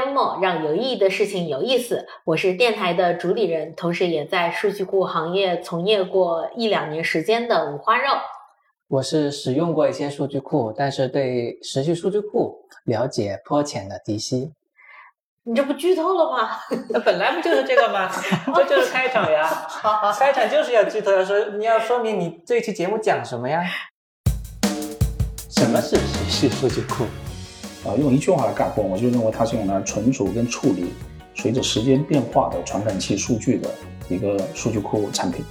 淹没，让有意义的事情有意思。我是电台的主理人，同时也在数据库行业从业过1-2年时间的五花肉。 我是使用过一些数据库，但是对时序数据库了解颇浅的迪西。 你这不剧透了吗？ 那本来不就是这个吗？这就是开场呀。开场就是要剧透，你要说明你这期节目讲什么呀？ 什么是时序数据库？ 用一句话来概括，我就认为它是用来存储跟处理随着时间变化的传感器数据的一个数据库产品。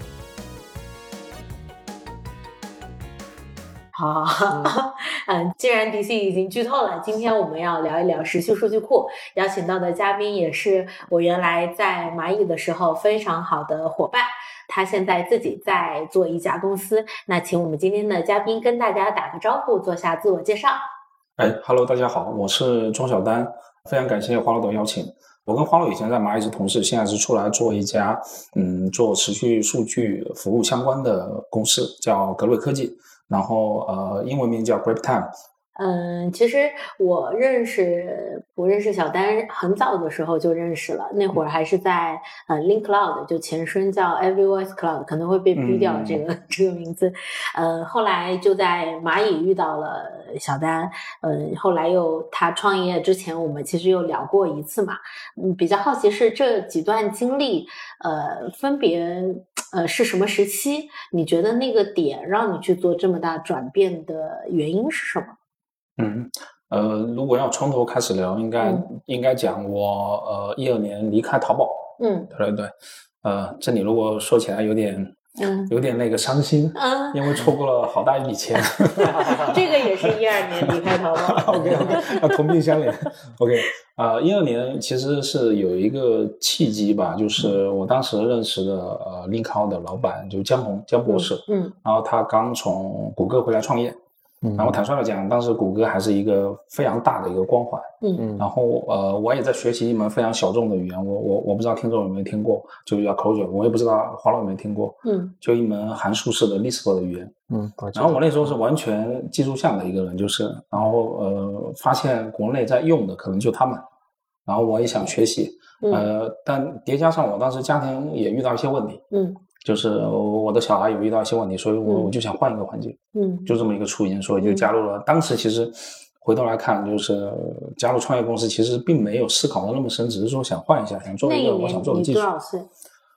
好，既然 DC 已经剧透了，今天我们要聊一聊时序数据库。邀请到的嘉宾也是我原来在蚂蚁的时候非常好的伙伴，他现在自己在做一家公司。那请我们今天的嘉宾跟大家打个招呼，做下自我介绍。 Hello， 大家好，我是庄小丹，非常感谢花乐的邀请。我跟花乐以前在蚂蚁是同事，现在是出来做一家做持续数据服务相关的公司，叫格瑞科技，然后英文名叫 GrabTime。 其实我不认识小丹很早的时候就认识了，那会儿还是在Link Cloud， 就前身叫 Every Voice Cloud， 可能会被逼掉这个名字。后来就在蚂蚁遇到了小丹，后来他创业之前我们其实又聊过一次嘛。比较好奇是这几段经历分别是什么时期？你觉得那个点让你去做这么大转变的原因是什么？ 如果要从头开始聊，应该讲我12年离开淘宝。对，这里如果说起来有点那个伤心，因为错过了好大一笔钱。 这个也是12年离开淘宝。 OK， 要同病相怜。OK， 12年其实是有一个契机吧，就是我当时认识的Link Cloud 的老板就江博士，然后他刚从谷歌回来创业。然后坦率的讲，当时谷歌还是一个非常大的一个光环。然后我也在学习一门非常小众的语言，我不知道听众有没有听过，就叫 Clojure， 我也不知道花乐有没有听过。就一门函数式的 Lisp 的语言。然后我那时候是完全技术向的一个人，就是然后发现国内在用的可能就他们，然后我也想学习。但叠加上我当时家庭也遇到一些问题。就是我的小孩有遇到一些问题，所以我就想换一个环境。就这么一个初因，所以就加入了。当时其实回头来看，就是加入创业公司，其实并没有思考的那么深，只是说想换一下，想做一个我想做的技术。 那一年你多少岁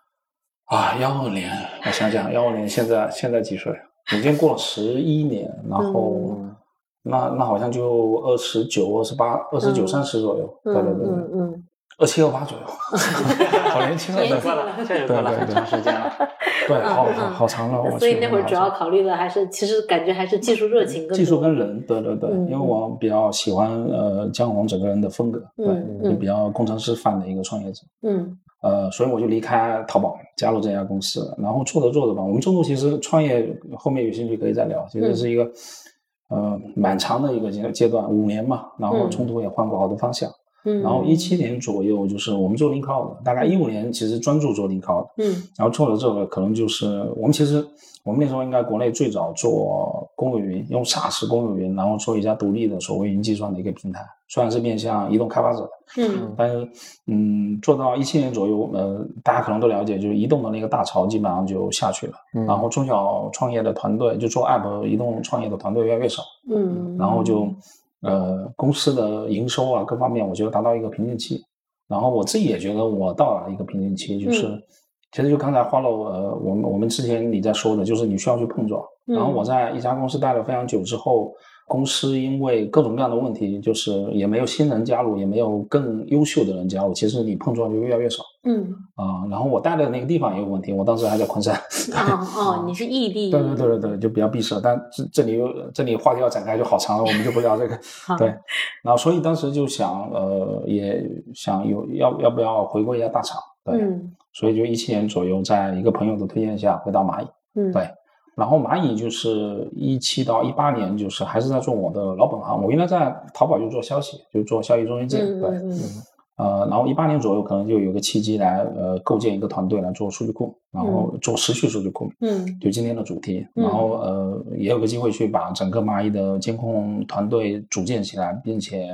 ？12年，我想想，12年现在几岁？已经过了11年，然后那好像就29、28、29、30左右。对。27、28左右，好年轻啊！ 现在过了很长时间了。 对，好长了。 所以那会儿主要考虑的其实感觉还是技术热情更多。 技术跟人，对，因为我比较喜欢姜宏整个人的风格，就比较工程师范的一个创业者。所以我就离开淘宝，加入这家公司，然后做着吧，我们中途其实创业后面有兴趣可以再聊，其实是一个蛮长的一个阶段，5年嘛，然后中途也换过好多方向。然后17年左右，就是我们做Link Cloud，大概15年其实专注做Link Cloud，然后做了这个可能就是我们那时候应该国内最早做公有云，用 SaaS 公有云，然后做一家独立的所谓云计算的一个平台，虽然是面向移动开发者的，但是做到17年左右，大家可能都了解，就是移动的那个大潮基本上就下去了，然后中小创业的团队就做 App 移动创业的团队越来越少，然后就公司的营收啊各方面我觉得达到一个瓶颈期，然后我自己也觉得我到了一个瓶颈期，就是其实就刚才花了我们之前你在说的，就是你需要去碰撞，然后我在一家公司待了非常久之后，公司因为各种各样的问题，就是也没有新人加入，也没有更优秀的人加入，其实你碰撞就越来越少。然后我待的那个地方也有问题，我当时还在昆山。 你是异地。 对，就比较闭塞，但这里话题要展开就好长了，我们就不聊这个。对，然后所以当时就想也想要不要回归一下大厂。对，所以就17年左右，在一个朋友的推荐下回到蚂蚁。对。然后蚂蚁就是17到18年，就是还是在做我的老本行。我原来在淘宝就做消息，就做消息中心件。对，然后18年左右可能就有个契机来构建一个团队来做数据库，然后做持续数据库。就今天的主题。然后也有个机会去把整个蚂蚁的监控团队组建起来，并且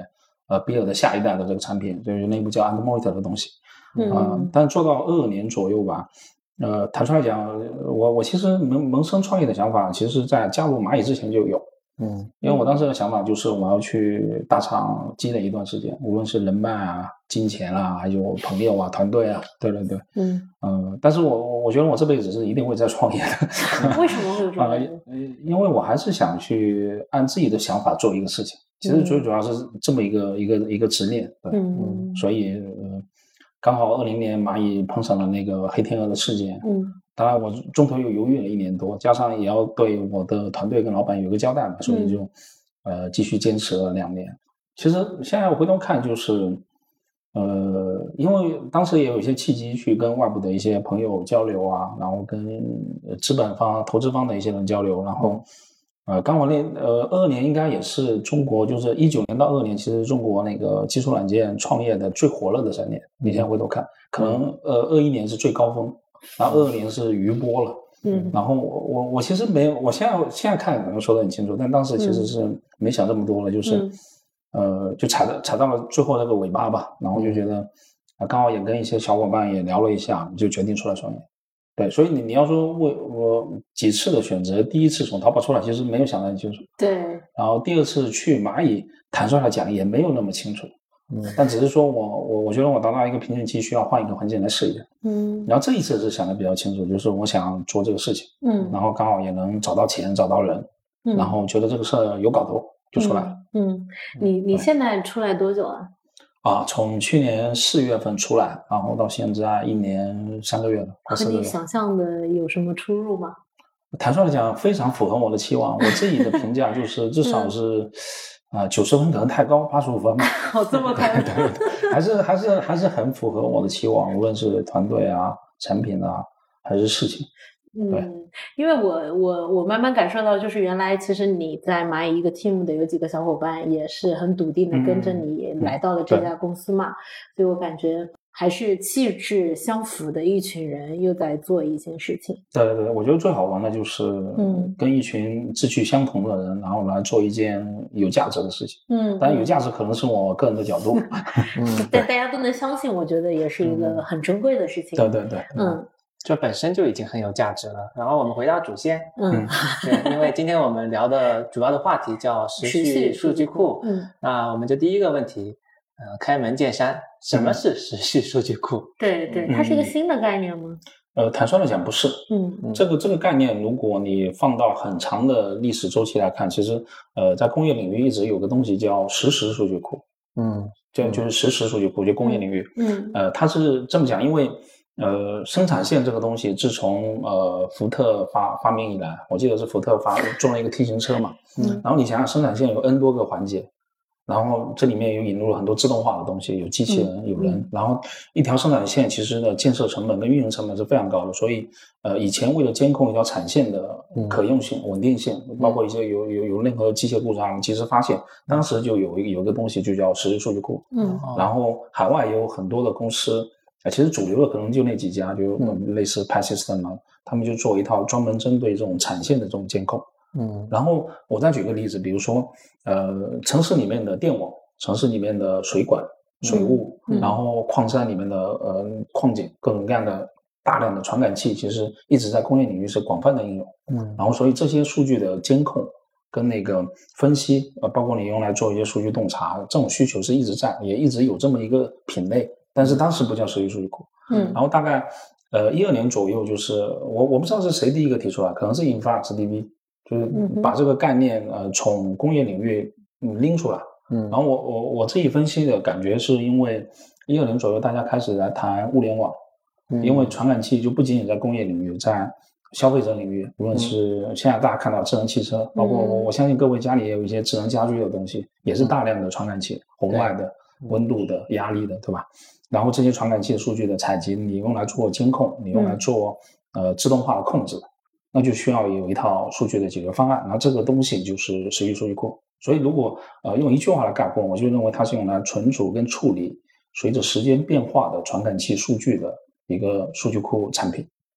比尔的下一代的这个产品，就是那部叫 Andmonitor 的东西。但做到22年左右吧，坦率来讲，我其实萌生创业的想法，其实在加入蚂蚁之前就有。因为我当时的想法就是我要去大厂积累一段时间，无论是人脉啊、金钱啊，还有朋友啊、团队啊，对。但是我觉得我这辈子是一定会再创业的。 为什么会有这种？ 因为我还是想去按自己的想法做一个事情，其实最主要是这么一个执念。对，所以刚好20年蚂蚁碰上了那个黑天鹅的事件。当然我中途又犹豫了1年多，加上也要对我的团队跟老板有个交代嘛，所以就继续坚持了2年。其实现在我回头看，就是因为当时也有一些契机去跟外部的一些朋友交流啊，然后跟资本方、投资方的一些人交流，然后刚好22年应该也是中国，就是19年到22年，其实中国那个技术软件创业的最火热的3年。你现在回头看，可能21年是最高峰。然后22年是余波了，然后我其实没有，我现在看可能说得很清楚，但当时其实是没想这么多了，就是就踩到了最后那个尾巴吧，然后就觉得刚好也跟一些小伙伴也聊了一下，就决定出来创业。对，所以你要说我几次的选择，第一次从淘宝出来其实没有想得很清楚， 对， 然后第二次去蚂蚁，坦率来讲也没有那么清楚。但只是说我觉得我达到一个瓶颈期，需要换一个环境来试一下。然后这一次是想的比较清楚，就是我想做这个事情，然后刚好也能找到钱，找到人，然后觉得这个事儿有搞头，就出来了。 你现在出来多久了？ 从去年4月份出来，然后到现在1年3个月了，快4个月。 和你想象的有什么出入吗？ 坦率来讲，非常符合我的期望。我自己的评价就是至少是。90分可能太高，85分嘛。 这么高。 对，还是很符合我的期望，无论是团队啊、产品啊，还是事情。对， 因为我慢慢感受到，就是原来其实你在蚂蚁一个 team 的有几个小伙伴也是很笃定的跟着你来到了这家公司嘛，所以我感觉还是气质相符的一群人又在做一件事情。 对，我觉得最好玩的就是跟一群志趣相同的人，然后来做一件有价值的事情。当然有价值可能是我个人的角度。 但大家都能相信，我觉得也是一个很珍贵的事情。 对。 这本身就已经很有价值了。然后我们回到主线，对，因为今天我们聊的主要的话题叫时序数据库。那我们就第一个问题，开门见山，什么是时序数据库？ 对，它是一个新的概念吗？ 坦率的讲不是。这个概念，如果你放到很长的历史周期来看，其实在工业领域一直有个东西叫实时数据库。就是实时数据库，就工业领域。它是这么讲，因为生产线这个东西，自从福特发明以来，我记得是福特做了一个 T 型车嘛。然后你想想，生产线有 N 多个环节，然后这里面有引入了很多自动化的东西，有机器人，有人，然后一条生产线其实的建设成本跟运营成本是非常高的，所以以前为了监控一条产线的可用性、稳定性，包括一些有任何机械故障及时发现，当时就有一个东西就叫实时数据库。然后海外也有很多的公司。其实主流的可能就那几家，就类似 Persystem 嘛，他们就做一套专门针对这种产线的这种监控。然后我再举个例子，比如说城市里面的电网，城市里面的水管、水务，然后矿山里面的矿井，各种各样的大量的传感器，其实一直在工业领域是广泛的应用。然后所以这些数据的监控跟那个分析，包括你用来做一些数据洞察，这种需求是一直在，也一直有这么一个品类。但是当时不叫时序数据库。然后大概12年左右，就是我不知道是谁第一个提出来，可能是 InfluxDB， 就是把这个概念从工业领域拎出来。然后我自己分析的感觉是因为12年左右大家开始来谈物联网，因为传感器就不仅仅在工业领域，在消费者领域，无论是现在大家看到智能汽车，包括我相信各位家里也有一些智能家居的东西，也是大量的传感器，红外的、温度的、压力的，对吧？然后这些传感器的数据的采集，你用来做监控，你用来做自动化的控制，那就需要有一套数据的解决方案。然后这个东西就是时序数据库。所以如果用一句话来概括，我就认为它是用来存储跟处理随着时间变化的传感器数据的一个数据库产品。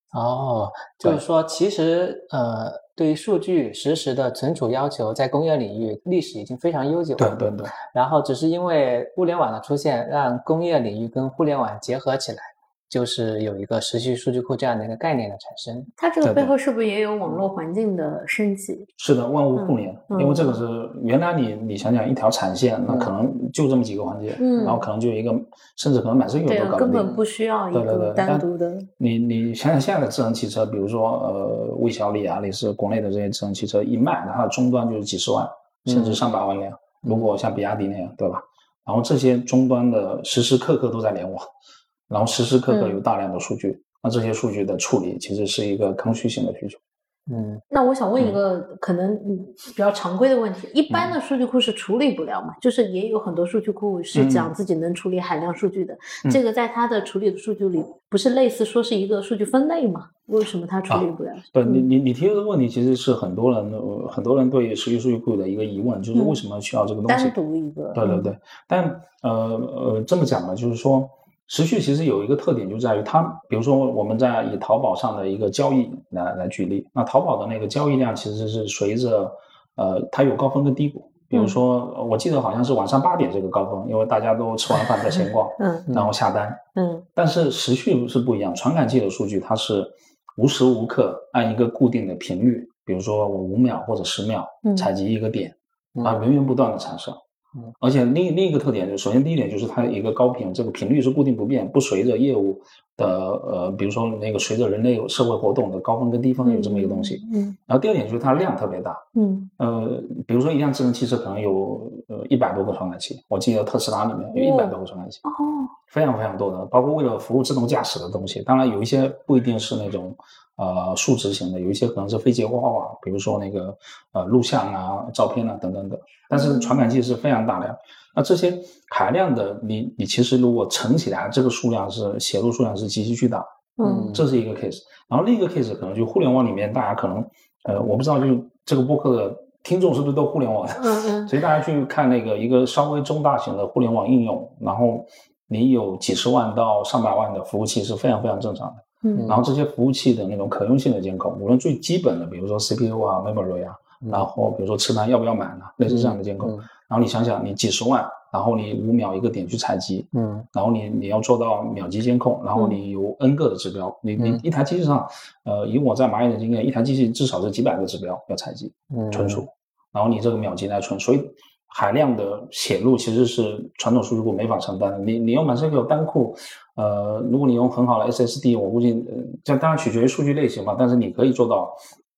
就是说其实对于数据实时的存储要求在工业领域历史已经非常悠久了。 对。 然后只是因为互联网的出现，让工业领域跟互联网结合起来，就是有一个时序数据库这样的一个概念的产生。 它这个背后是不是也有网络环境的升级？ 是的，万物互联。因为这个是原来你想想一条产线，那可能就这么几个环节，然后可能就有一个，甚至可能满生有都搞不定， 根本不需要一个单独的。 你想想现在的智能汽车，比如说魏小李啊，类似国内的这些智能汽车一卖，它的终端就是几十万甚至上百万辆。如果像比亚迪那样，对吧？然后这些终端的时时刻刻都在联网，然后时时刻刻有大量的数据，那这些数据的处理其实是一个刚需性的需求。 那我想问一个可能比较常规的问题，一般的数据库是处理不了嘛？就是也有很多数据库是讲自己能处理海量数据的，这个在它的处理的数据里不是类似说是一个数据分类吗？为什么它处理不了？ 对，你提出的问题其实是很多人对时序数据库的一个疑问，就是为什么需要这个东西？ 单独一个。 对。但这么讲呢，就是说时序其实有一个特点，就在于它，比如说我们在以淘宝上的一个交易来举例，那淘宝的那个交易量其实是随着它有高峰跟低谷。比如说我记得好像是晚上8点这个高峰，因为大家都吃完饭在闲逛，然后下单。但是时序是不一样，传感器的数据它是无时无刻按一个固定的频率，比如说我5秒或者10秒采集一个点，源源不断的产生。而且另一个特点就是，首先第一点就是它一个高频，这个频率是固定不变，不随着业务的比如说那个随着人类社会活动的高峰跟低峰有这么一个东西。然后第二点就是它量特别大。比如说一辆智能汽车可能有100多个传感器，我记得特斯拉里面有100多个传感器，非常非常多的，包括为了服务自动驾驶的东西。当然有一些不一定是那种数值型的，有一些可能是非结构化，比如说那个录像啊、照片啊等等等。但是传感器是非常大量，那这些海量的你其实如果乘起来，这个数量是写入数量是极其巨大。这是一个 case。然后另一个 case 可能就互联网里面大家可能我不知道就这个播客的听众是不是都互联网的，所以大家去看那个一个稍微中大型的互联网应用，然后你有几十万到上百万的服务器是非常非常正常的。然后这些服务器的那种可用性的监控，无论最基本的比如说 CPU 啊 memory 啊，然后比如说吃单要不要满啊，类似这样的监控。然后你想想你几十万，然后你5秒一个点去采集，然后你要做到秒级监控，然后你有 N 个的指标，你一台机器上以我在蚂蚁的经验，一台机器至少是几百个指标要采集存储，然后你这个秒级来存，所以海量的写入其实是传统数据库没法承担的。你用满生有单库，如果你用很好的 SSD， 我估计这当然取决于数据类型嘛，但是你可以做到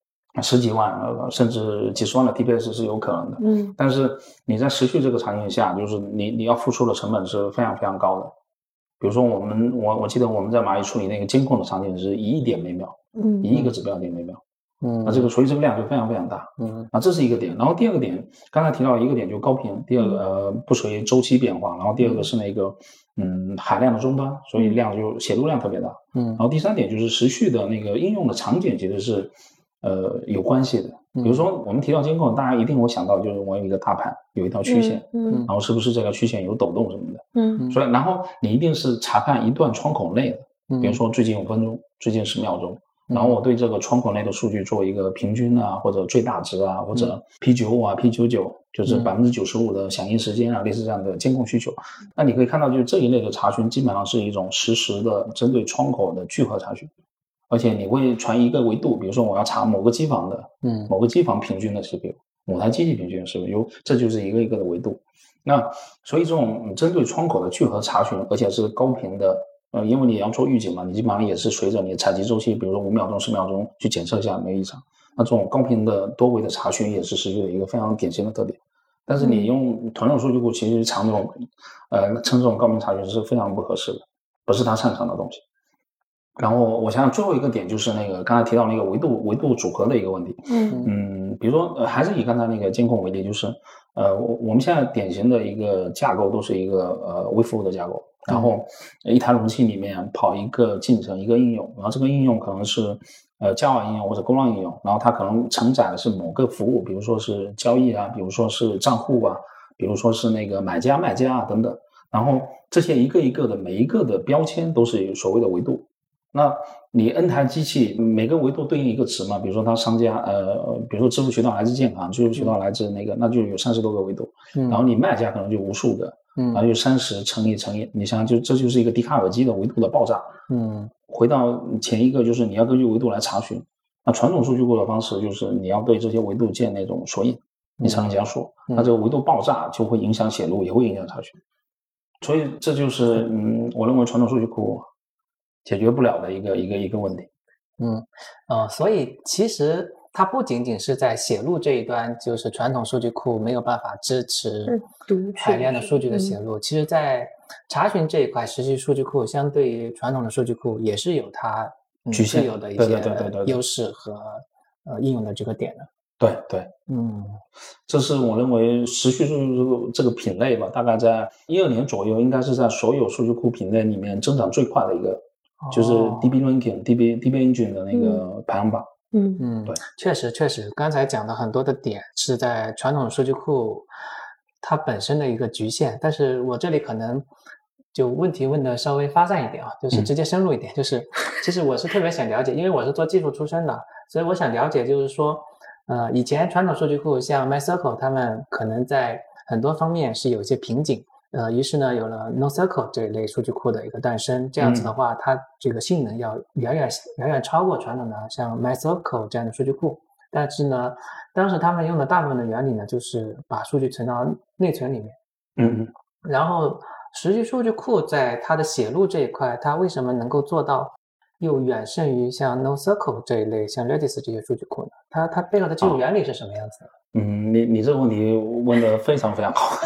10几万甚至几十万的 TPS 是有可能的。但是你在时序这个场景下，就是你要付出的成本是非常非常高的。比如说我记得我们在蚂蚁处理那个监控的场景是1亿点每秒，1亿个指标点每秒。那这个所以这个量就非常非常大。这是一个点。然后第二个点，刚才提到一个点就高频，第二个不随周期变化，然后第二个是那个海量的终端，所以量就写入量特别大。然后第三点就是时序的那个应用的场景其实是有关系的。比如说我们提到监控，大家一定会想到就是我有一个大盘，有一条曲线，然后是不是这个曲线有抖动什么的。所以然后你一定是查看一段窗口内的，比如说最近5分钟，最近10秒钟。然后我对这个窗口内的数据做一个平均啊，或者最大值啊，或者 P95 啊 P99， 就是95%的响应时间啊，类似这样的监控需求。那你可以看到，就是这一类的查询基本上是一种实时的针对窗口的聚合查询，而且你会传一个维度，比如说我要查某个机房的某个机房平均的 CPU， 某台机器平均的 CPU， 这就是一个一个的维度。那所以这种针对窗口的聚合查询，而且是高频的。因为你要做预警嘛，你基本上也是随着你的采集周期，比如说5秒钟、10秒钟去检测一下没异常。那这种高频的多维的查询也是时序的一个非常典型的特点。但是你用传统数据库，其实常这种称这种高频查询是非常不合适的，不是他擅长的东西。然后我想想最后一个点就是那个刚才提到那个维度组合的一个问题。比如说还是以刚才那个监控为例，就是我们现在典型的一个架构都是一个微服务的架构。然后一台容器里面跑一个进程一个应用，然后这个应用可能是Java 应用或者Golang应用，然后它可能承载的是某个服务，比如说是交易啊，比如说是账户啊，比如说是那个买家卖家啊等等。然后这些一个一个的每一个的标签都是所谓的维度， 那你 N 台机器每个维度对应一个词嘛，比如说它商家比如说支付渠道来自健康，支付渠道来自那个，那就有30多个维度，然后你卖家可能就无数个，然后就30乘以，你想想这就是一个笛卡尔基的维度的爆炸。回到前一个就是你要根据维度来查询，那传统数据库的方式就是你要对这些维度建那种索引，你才能加速，那这个维度爆炸就会影响写入，也会影响查询，所以这就是我认为传统数据库解决不了的一个问题。 所以其实它不仅仅是在写入这一端，就是传统数据库没有办法支持海量的数据的写入，其实在查询这一块，实际数据库相对于传统的数据库也是有它局限有的一些优势和应用的这个点的。 对，这是我认为时序数据库这个品类吧，大概在12年左右，应该是在所有数据库品类里面增长最快的一个，就是 DB Ranking、DB Engine 的那个排行榜。 对，确实，刚才讲的很多的点是在传统数据库它本身的一个局限，但是我这里可能就问题问的稍微发散一点啊，就是直接深入一点，就是其实我是特别想了解，因为我是做技术出身的，所以我想了解就是说以前传统数据库像 MySQL 他们可能在很多方面是有一些瓶颈，于是呢有了 NoSQL 这一类数据库的一个诞生，这样子的话它这个性能要远远超过传统的像 MySQL 这样的数据库，但是呢当时他们用的大部分的原理呢就是把数据存到内存里面。然后实际数据库在它的写入这一块，它为什么能够做到又远胜于像 NoSQL 这一类像 Redis 这些数据库呢？它背后的技术原理是什么样子的？ 你这个问题问得非常非常好。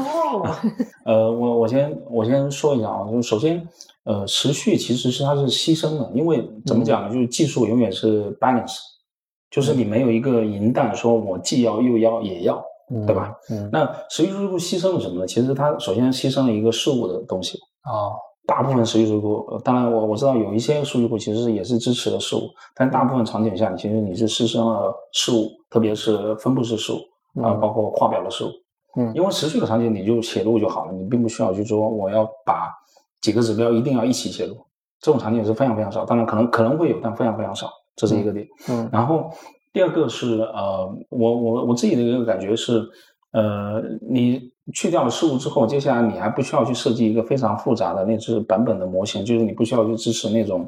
我先说一下啊，就是首先时序其实它是牺牲的，因为怎么讲呢，就是技术永远是 balance， 就是你没有一个银弹说我既要又要也要，对吧？那时序数据库牺牲了什么呢？其实它首先牺牲了一个事务的东西。大部分时序数据库，当然我知道有一些数据库其实也是支持的事务，但大部分场景下其实你是牺牲了事务，特别是分布式事务包括跨表的事务。因为时序的场景你就写入就好了，你并不需要去说我要把几个指标一定要一起写入，这种场景是非常非常少，当然可能会有，但非常非常少，这是一个点。然后第二个是我自己的一个感觉是你去掉了事务之后，接下来你还不需要去设计一个非常复杂的内置版本的模型，就是你不需要去支持那种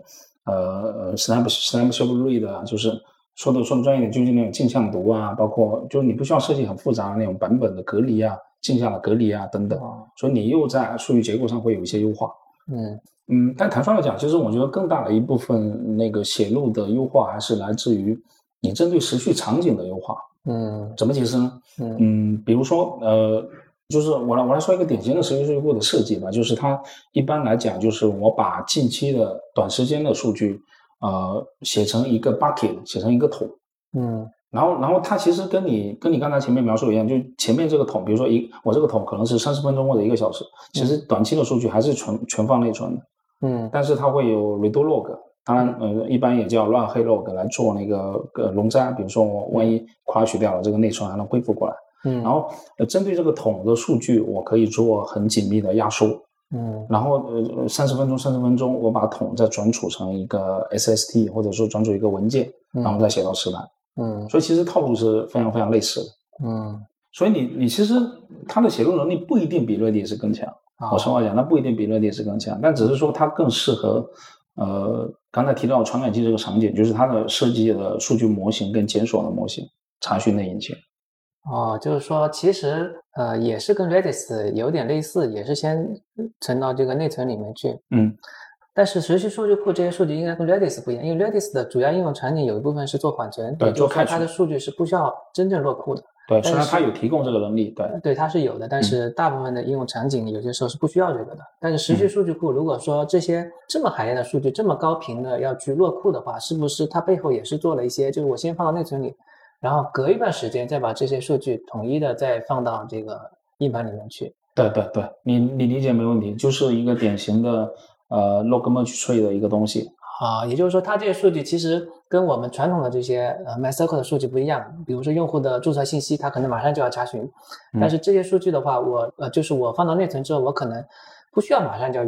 snapshot read 啊，就是说的专业点，就是那种镜像读啊，包括就是你不需要设计很复杂的那种版本的隔离啊、镜像的隔离啊等等，所以你又在数据结构上会有一些优化。但坦率来讲，其实我觉得更大的一部分那个写入的优化还是来自于你针对时序场景的优化。怎么解释呢？比如说就是我来说一个典型的时序数据库的设计吧，就是它一般来讲就是我把近期的短时间的数据写成一个 bucket， 写成一个桶。然后它其实跟你刚才前面描述一样，就前面这个桶，比如说我这个桶可能是30分钟或者1个小时，其实短期的数据还是全放内存的。但是它会有 redo log， 当然一般也叫乱黑 log 来做那个容灾，比如说我万一 crash 掉了，这个内存还能恢复过来。然后针对这个桶的数据，我可以做很紧密的压缩。然后30分钟我把桶再转储成一个 SST， 或者说转储一个文件，然后再写到磁盘。所以其实套路是非常非常类似的。所以你其实它的写入能力不一定比 Redis 更强。我实话讲，它不一定比 Redis 更强，但只是说它更适合刚才提到传感器这个场景，就是它的设计的数据模型跟检索的模型，查询的引擎。 就是说其实也是跟 Redis 有点类似，也是先存到这个内存里面去。但是时序数据库这些数据应该跟 Redis 不一样，因为 Redis 的主要应用场景有一部分是做缓存， 对，做开它的数据是不需要真正落库的。 对，虽然它有提供这个能力， 对，它是有的，但是大部分的应用场景有些时候是不需要这个的。但是时序数据库如果说这些这么海量的数据这么高频的要去落库的话，是不是它背后也是做了一些，就是我先放到内存里，然后隔一段时间再把这些数据统一的再放到这个硬盘里面去？ 对，你理解没问题，就是一个典型的log merge tree 的一个东西。 也就是说它这些数据其实跟我们传统的这些MySQL 的数据不一样，比如说用户的注册信息它可能马上就要查询，但是这些数据的话，就是我放到内存之后，我可能不需要马上就要用，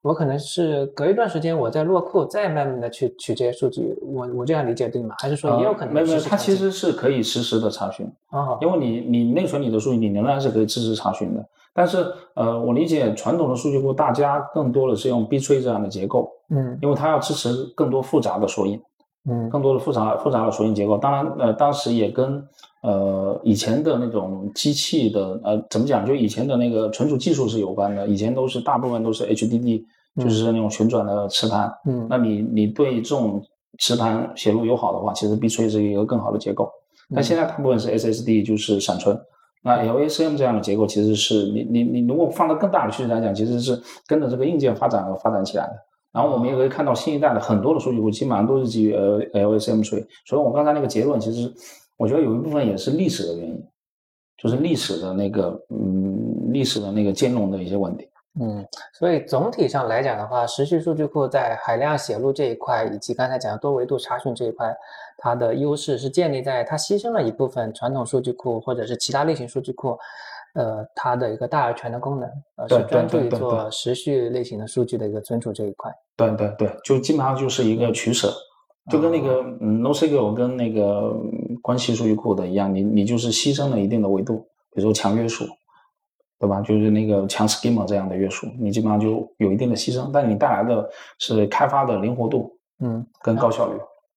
我可能是隔一段时间我再落库，再慢慢的去取这些数据，我这样理解对吗？还是说也有可能没有，它其实是可以实时的查询因为你内存里的数据你仍然是可以支持查询的。但是我理解传统的数据库大家更多的是用 B-tree 这样的结构，因为它要支持更多复杂的索引，更多的复杂的索引结构。当然当时也跟以前的那种机器的怎么讲，就以前的那个存储技术是有关的。以前大部分都是 HDD，就是那种旋转的磁盘，那你对这种磁盘写入友好的话，其实 B-tree 是一个更好的结构。但现在大部分是 SSD， 就是闪存。那 LACM 这样的结构其实是你如果放到更大的趋势来讲，其实是跟着这个硬件发展起来的。然后我们也可以看到新一代的很多的数据库基本上都是基于 LACM 处理。所以我刚才那个结论其实我觉得有一部分也是历史的原因，就是历史的那个兼容的一些问题。 所以总体上来讲的话，时序数据库在海量写入这一块，以及刚才讲的多维度查询这一块，它的优势是建立在它牺牲了一部分传统数据库或者是其他类型数据库它的一个大而全的功能，是专注于做时序类型的数据的一个存储这一块。 对，就基本上就是一个取舍，就跟那个NoSQL 跟那个关系数据库的一样，你就是牺牲了一定的维度，比如说强约束，对吧？就是那个强 schema 这样的约束，你基本上就有一定的牺牲，但你带来的是开发的灵活度，跟高效率。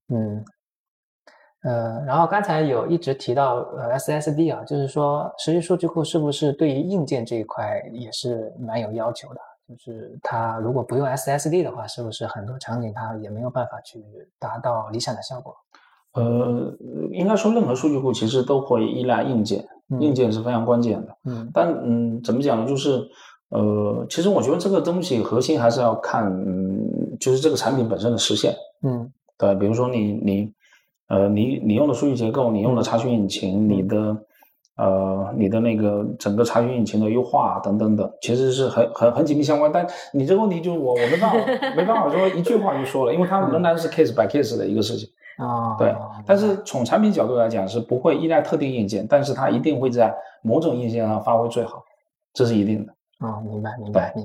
然后刚才有一直提到SSD 啊，就是说时序数据库是不是对于硬件这一块也是蛮有要求的？就是它如果不用 SSD 的话，是不是很多场景它也没有办法去达到理想的效果？ 应该说任何数据库其实都会依赖硬件，硬件是非常关键的。但怎么讲呢？就是其实我觉得这个东西核心还是要看就是这个产品本身的实现。对，比如说你用的数据结构，你用的查询引擎，你的那个整个查询引擎的优化等等等，其实是很紧密相关。但你这个问题就我没办法说一句话就说了，因为它仍然是 case by case 的一个事情。对，但是从产品角度来讲是不会依赖特定硬件，但是它一定会在某种硬件上发挥最好，这是一定的。 明白。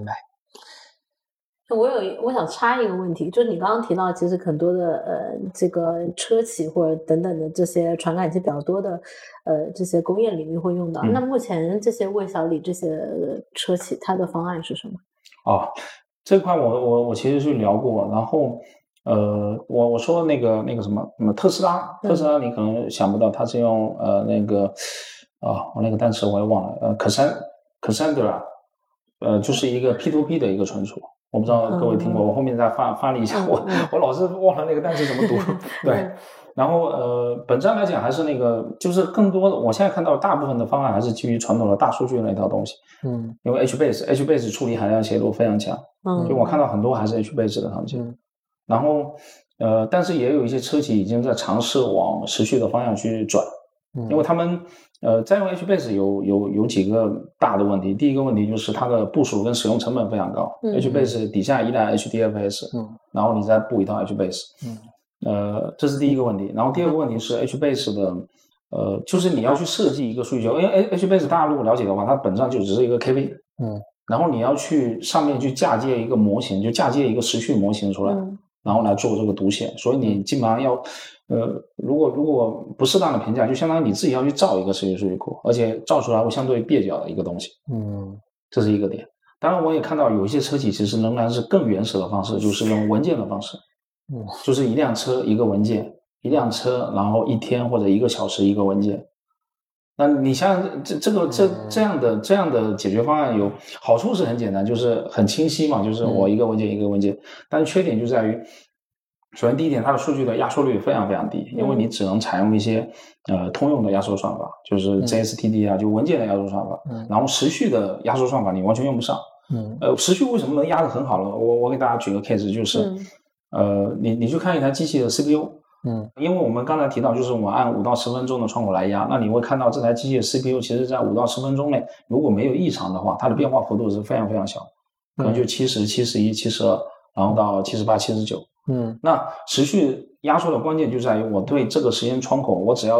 我想插一个问题，就是你刚刚提到，其实很多的这个车企或者等等的这些传感器比较多的这些工业领域会用到。那目前这些魏小李这些车企，它的方案是什么？ 这块我其实是聊过，然后我说那个什么特斯拉你可能想不到，它是用我那个单词我也忘了Cassandra， 就是一个 P2P 的一个存储。我不知道各位听过，我后面再翻了一下，我老是忘了那个单词怎么读。对，然后本质上来讲还是那个，就是更多的，我现在看到大部分的方案还是基于传统的大数据那套东西。因为 HBase 处理海量写入非常强，就我看到很多还是 HBase 的场景。然后但是也有一些车企已经在尝试往时序的方向去转，因为他们在用 HBase 有几个大的问题。第一个问题就是它的部署跟使用成本非常高，HBase 底下依赖 HDFS，然后你再布一套 HBase，这是第一个问题。然后第二个问题是 HBase 的就是你要去设计一个数据结构，因为 HBase 大家如果了解的话，它本质上就只是一个 KV，然后你要去上面去嫁接一个模型，就嫁接一个时序模型出来，然后来做这个读写。所以你基本上要如果不适当的评价，就相当于你自己要去造一个时序数据库，而且造出来会相对蹩脚的一个东西。这是一个点。当然我也看到有一些车企其实仍然是更原始的方式，就是用文件的方式，就是一辆车一个文件，一辆车然后一天或者1个小时一个文件。那你像这样的解决方案有好处是很简单，就是很清晰嘛，就是我一个文件一个文件。但是缺点就在于，首先第一点，它的数据的压缩率非常非常低，因为你只能采用一些通用的压缩算法，就是 JSTD 就文件的压缩算法，然后时序的压缩算法你完全用不上。时序为什么能压得很好呢？我给大家举个 case， 就是你去看一台机器的 CPU。因为我们刚才提到，就是我们按5到10分钟的窗口来压，那你会看到这台机器的 CPU 其实在5到10分钟内，如果没有异常的话，它的变化幅度是非常非常小，可能就70、71、72，然后到78、79。那时序压缩的关键就在于我对这个时间窗口，我只要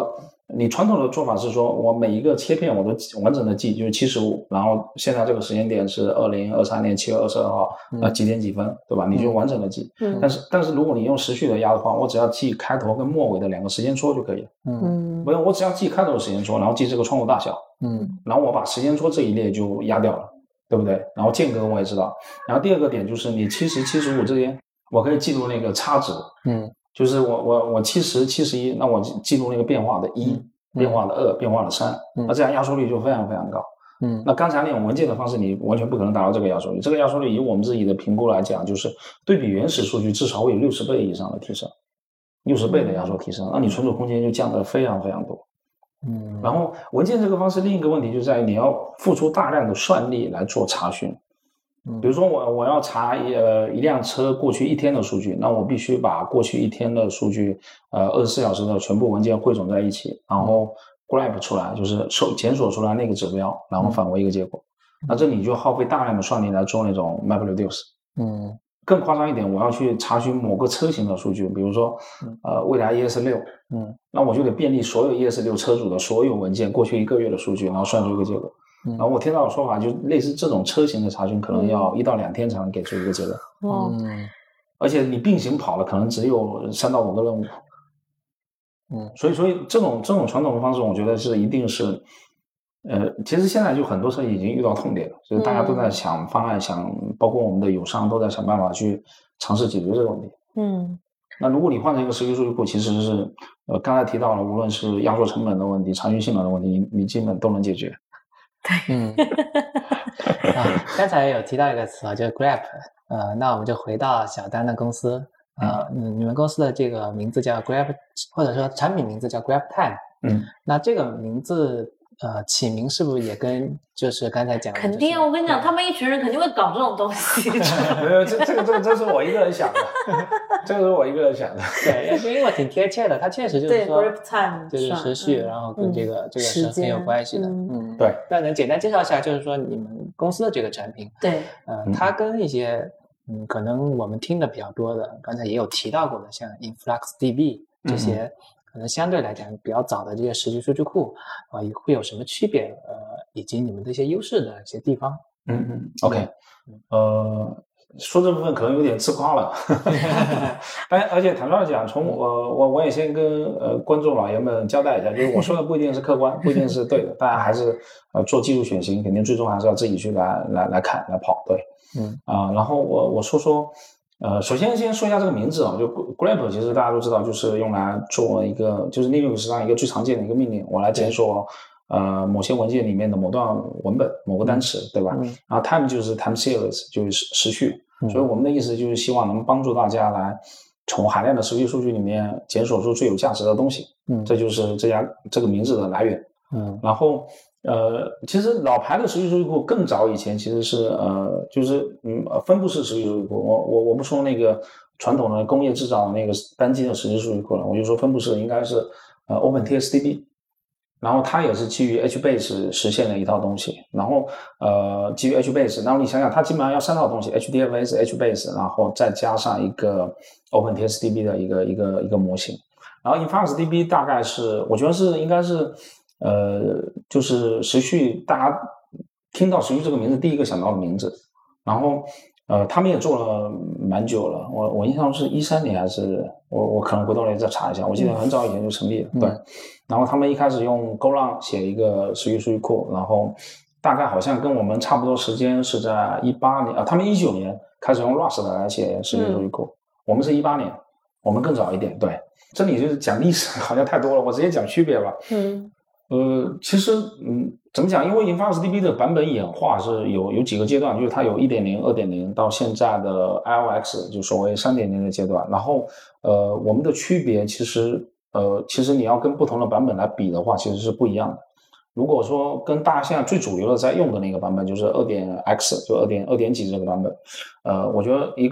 你传统的做法是说我每一个切片我都完整的记，就是75，然后现在这个时间点是2023年7月22号，几点几分，对吧？你就完整的记。但是如果你用时序的压的话，我只要记开头跟末尾的2个时间戳就可以了。不用，我只要记开头的时间戳，然后记这个窗口大小，然后我把时间戳这一列就压掉了，对不对？然后间隔我也知道。然后第二个点就是你70、75这边，我可以记录那个差值，就是我70、71，那我记录那个变化的1，变化的2，变化的3，那这样压缩率就非常非常高。那刚才那种文件的方式，你完全不可能达到这个压缩率。这个压缩率以我们自己的评估来讲，就是对比原始数据至少会有60倍以上的提升，60倍的压缩提升，那你存储空间就降得非常非常多。然后文件这个方式另一个问题就在于你要付出大量的算力来做查询。比如说我要查一辆车过去1天的数据，那我必须把过去1天的数据24小时的全部文件汇总在一起，然后 grab 出来，就是检索出来那个指标，然后返回一个结果。那这里就耗费大量的算力来做那种 MapReduce。更夸张一点，我要去查询某个车型的数据，比如说蔚来 ES6，那我就得便利所有 ES6 车主的所有文件过去1个月的数据，然后算出一个结果。然后我听到的说法就类似这种车型的查询可能要1到2天才能给出一个结果。而且你并行跑了可能只有3到5个任务。所以这种传统的方式我觉得是一定是其实现在就很多车已经遇到痛点了，所以大家都在想方案，包括我们的友商都在想办法去尝试解决这个问题。那如果你换成一个时序数据库，其实是刚才提到了，无论是压缩成本的问题、查询性能的问题，你基本都能解决。 刚才有提到一个词就是 Grab， 那我们就回到小丹的公司，你们公司的这个名字叫 Grab， 或者说产品名字叫 GrabTime，那这个名字起名是不是也跟就是刚才讲的、 肯定，我跟你讲，他们一群人肯定会搞这种东西。 没有，这是我一个人想的，这个是我一个人想的。 对，因为我挺贴切的，它确实就是说，就是时序，然后跟这个是很有关系的。 对。 那能简单介绍一下，就是说你们公司的这个产品， 对， 它跟一些可能我们听的比较多的，刚才也有提到过的，像 InfluxDB 这些。可能相对来讲比较早的这些时序数据库会有什么区别？以及你们的一些优势的一些地方。 OK，说这部分可能有点自夸了，而且坦率的讲，从我也先跟观众老爷们交代一下，就是我说的不一定是客观，不一定是对的，大家还是做技术选型，肯定最终还是要自己去来看来跑，对，然后我说。首先说一下这个名字就 Grab 其实大家都知道，就是用来做一个，就是 Linux 上一个最常见的一个命令，我来检索某些文件里面的某段文本、某个单词，对吧？然后 Time 就是 Time Series， 就是时序，所以我们的意思就是希望能帮助大家来从海量的时序数据里面检索出最有价值的东西，这就是这个名字的来源。然后其实老牌的时序数据库更早以前其实是就是分布式时序数据库，我不说那个传统的工业制造的那个单机的时序数据库了，我就说分布式应该是OpenTXDB， 然后它也是基于 HBase 实现的一套东西，然后基于 HBase， 然后你想想它基本上要3套东西 HDFS HBase， 然后再加上一个 OpenTXDB 的一个模型，然后 InfluxDB 大概是我觉得是应该是就是时序，大家听到时序这个名字第一个想到的名字，然后他们也做了蛮久了，我印象是13年还是我可能回头来再查一下，我记得很早以前就成立了，对。然后他们一开始用 Golang 写一个时序数据库，然后大概好像跟我们差不多时间是在18年他们19年开始用 Rust 来写时序数据库，我们是18年，我们更早一点，对。这里就是讲历史好像太多了，我直接讲区别吧。其实怎么讲？因为 InfluxDB 的版本演化是有几个阶段，就是它有 1.0、2.0 到现在的 ILX， 就所谓 3.0 的阶段。然后我们的区别其实你要跟不同的版本来比的话，其实是不一样的。如果说跟大家现在最主流的在用的那个版本，就是 2.x， 就 2点几这个版本，我觉得有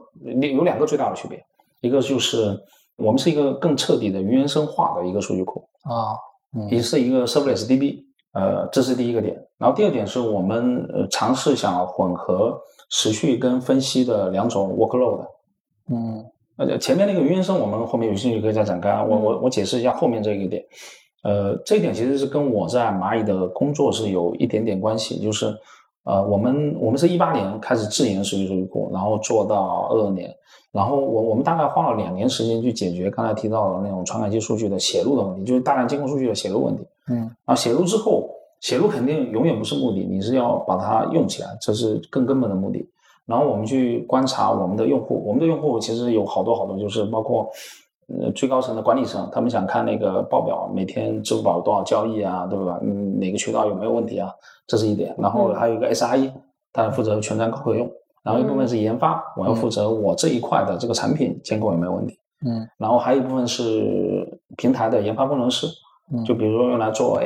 2个最大的区别，一个就是我们是一个更彻底的云原生化的一个数据库也是一个 Serverless DB， 这是第一个点。然后第二点是我们尝试想混合时序跟分析的2种 workload。前面那个云原生我们后面有兴趣可以再展开，我解释一下后面这个点。 这一点其实是跟我在蚂蚁的工作是有一点点关系，就是我们是18年开始自研实际数据库，然后做到22年，然后我们大概花了2年时间去解决刚才提到的那种传感器数据的写入的问题，就是大量监控数据的写入问题。然后写入之后，写入肯定永远不是目的，你是要把它用起来，这是更根本的目的。然后我们去观察我们的用户，我们的用户其实有好多，就是包括最高层的管理层，他们想看那个报表，每天支付宝有多少交易啊，对吧？哪个渠道有没有问题啊？这是一点。然后还有一个 SRE， 他负责全站高可用。然后一部分是研发，我要负责我这一块的这个产品监控有没有问题。然后还有一部分是平台的研发工程师，就比如说用来做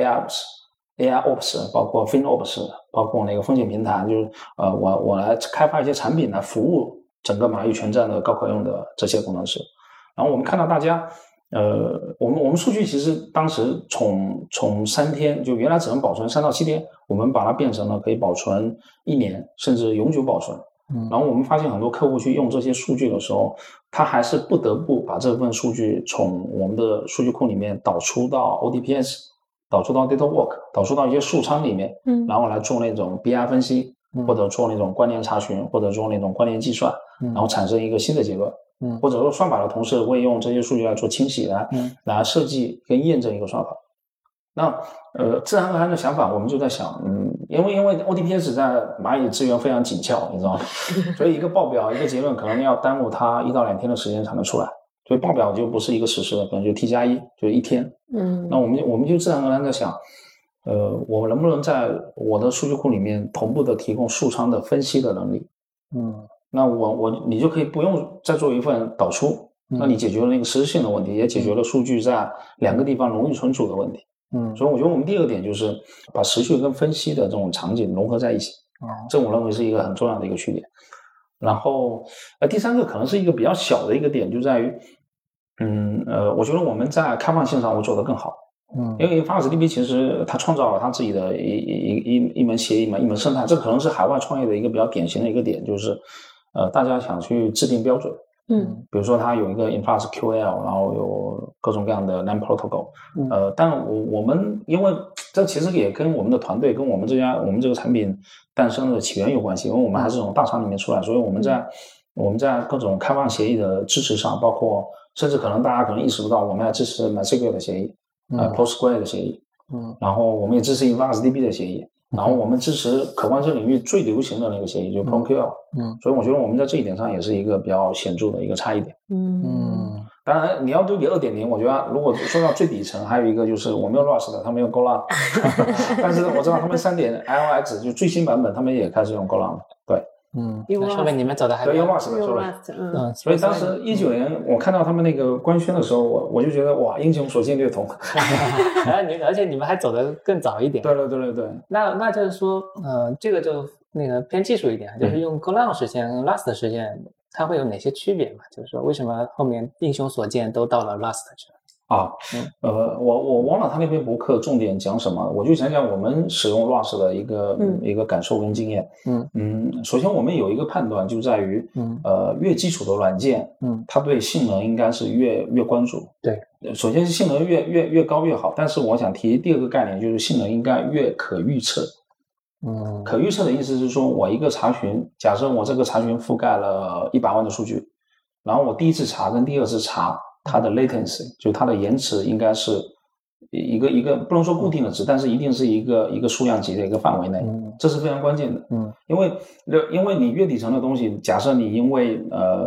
AIOps， 包括 FinOps， 包括那个风险平台，就是我来开发一些产品来服务整个蚂蚁全站的高可用的这些工程师。然后我们看到大家，我们数据其实当时从3天，就原来只能保存3到7天，我们把它变成了可以保存1年，甚至永久保存。然后我们发现很多客户去用这些数据的时候，他还是不得不把这份数据从我们的数据库里面导出到 ODPS， 导出到 DataWork， 导出到一些数仓里面，然后来做那种 BI 分析，或者做那种关联查询，或者做那种关联计算，然后产生一个新的结论。或者说算法的同事会用这些数据来做清洗，来设计跟验证一个算法。那自然而然的想法，我们就在想，因为 ODPS 在蚂蚁资源非常紧俏，你知道吗？所以一个报表一个结论可能要耽误它1到2天的时间才能出来，所以报表就不是一个实时的，可能就 T+1， 就1天。那我们就自然而然的想，我能不能在我的数据库里面同步的提供数仓的分析的能力？那你就可以不用再做一份导出，那你解决了那个实时性的问题，也解决了数据在2个地方容易存储的问题。所以我觉得我们第2个点就是把时序跟分析的这种场景融合在一起，这我认为是一个很重要的一个区别。然后第3个可能是一个比较小的一个点，就在于我觉得我们在开放性上会做得更好。因为 FastDB 其实它创造了它自己的一门协议嘛，一门生态，这可能是海外创业的一个比较典型的一个点，就是大家想去制定标准，比如说它有一个 Influx QL， 然后有各种各样的 LAMP protocol，但我们因为这其实也跟我们的团队跟我们这个产品诞生的起源有关系，因为我们还是从大厂里面出来，所以我们在各种开放协议的支持上，包括甚至可能大家可能意识不到，我们还支持 MySQL 的协议，PostgreSQL 的协议，然后我们也支持 FastDB 的协议。然后我们支持可观测领域最流行的那个协议，就是 ProQL。所以我觉得我们在这一点上也是一个比较显著的一个差异点。当然你要对比 2.0， 我觉得如果说到最底层，还有一个就是我没有 Rust 的，他们用 Golang， 但是我知道他们3.IOX 就最新版本，他们也开始用 Golang。对。 那说明你们走的还对，用 Rust 的，说所以当时19年我看到他们那个官宣的时候，我就觉得哇，英雄所见略同。 而且你们还走得更早一点。 对。 那就是说，这个就那个偏技术一点，就是用 Golang 实现跟 Rust 实现，它会有哪些区别嘛？就是说为什么后面英雄所见都到了 Rust 去了？ 我忘了他那篇博客重点讲什么，我就讲讲我们使用 Rust 的一个感受跟经验。首先我们有一个判断，就在于越基础的软件，它对性能应该是越关注。 对， 首先是性能越高越好，但是我想提第2个概念，就是性能应该越可预测。可预测的意思是说，我一个查询，假设我这个查询覆盖了100万的数据，然后我第1次查跟第2次查，它的 latency 就它的延迟应该是一个不能说固定的值，但是一定是一个数量级的一个范围内，这是非常关键的。因为你越底层的东西，假设你因为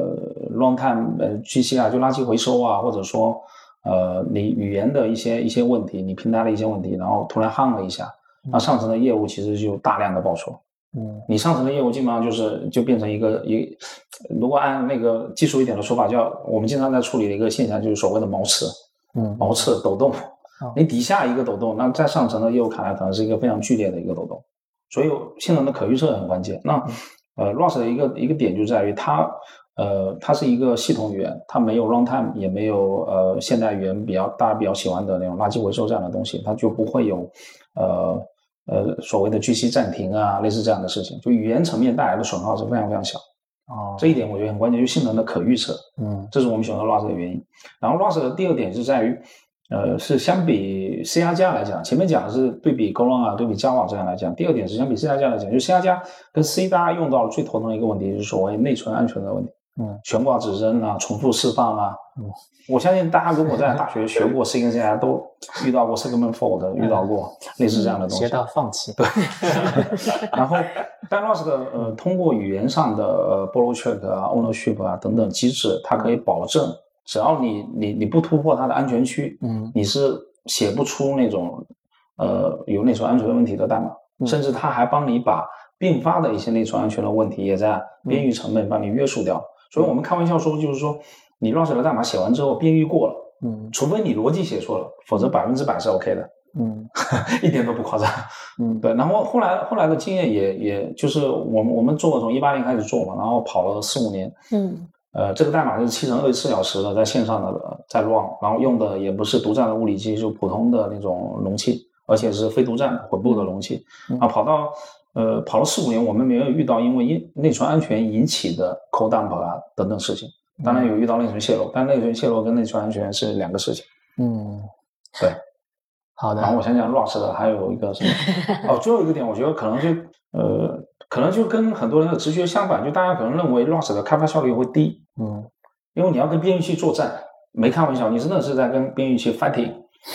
runtime GC 啊，就垃圾回收啊，或者说你语言的一些问题，你平台的一些问题，然后突然hang了一下，那上层的业务其实就大量的报错。你上层的业务基本上就变成一个如果按那个技术一点的说法，叫我们经常在处理的一个现象，就是所谓的毛刺抖动。你底下一个抖动，那在上层的业务看来可能是一个非常剧烈的一个抖动，所以性能的可预测很关键。那Rust 的一个点就在于它是一个系统语言，它没有 runtime， 也没有现代语言大家比较喜欢的那种垃圾回收这样的东西，它就不会有所谓的 GC 暂停啊，类似这样的事情，就语言层面带来的损耗是非常非常小。这一点我觉得很关键，就是性能的可预测。这是我们选择 Rust 的原因。然后 Rust 的第2点是在于是相比 C++ 来讲，前面讲的是对比 Golang 啊，对比 Java 这样来讲。第二点是相比 C++ 来讲，就 C++ 跟 C 大家用到最头疼的一个问题，就是所谓内存安全的问题。悬挂指针啊，重复释放啊。我相信大家如果在大学学过 C 跟 C++，都遇到过 segment fault， 遇到过类似这样的东西。 学到放弃。 对。然后，但 Rust 通过语言上的borrow check 啊、ownership 啊等等机制，它可以保证，只要你不突破它的安全区，你是写不出那种有内存安全问题的代码，甚至它还帮你把并发的一些内存安全的问题也在边域层面帮你约束掉。所以我们开玩笑说，就是说你 Rust 的代码写完之后边域过了，除非你逻辑写错了，否则100%是 OK 的，一点都不夸张，对。然后后来的经验也就是我们做从2018年开始做嘛，然后跑了4-5年，这个代码就是7乘24小时的在线上的在 run， 然后用的也不是独占的物理机，就普通的那种容器，而且是非独占混部的容器，跑了4-5年，我们没有遇到因为内存安全引起的 code dump 啊等等事情。当然有遇到内存泄露，但内存泄露跟内存安全是2个事情。对。 好的。 然后我想想 Rust 的还有一个什么？最后一个点，我觉得可能就跟很多人的直觉相反，就大家可能认为 Rust 的开发效率会低。因为你要跟边域器作战，没开玩笑，你真的是在跟边域器 fighting。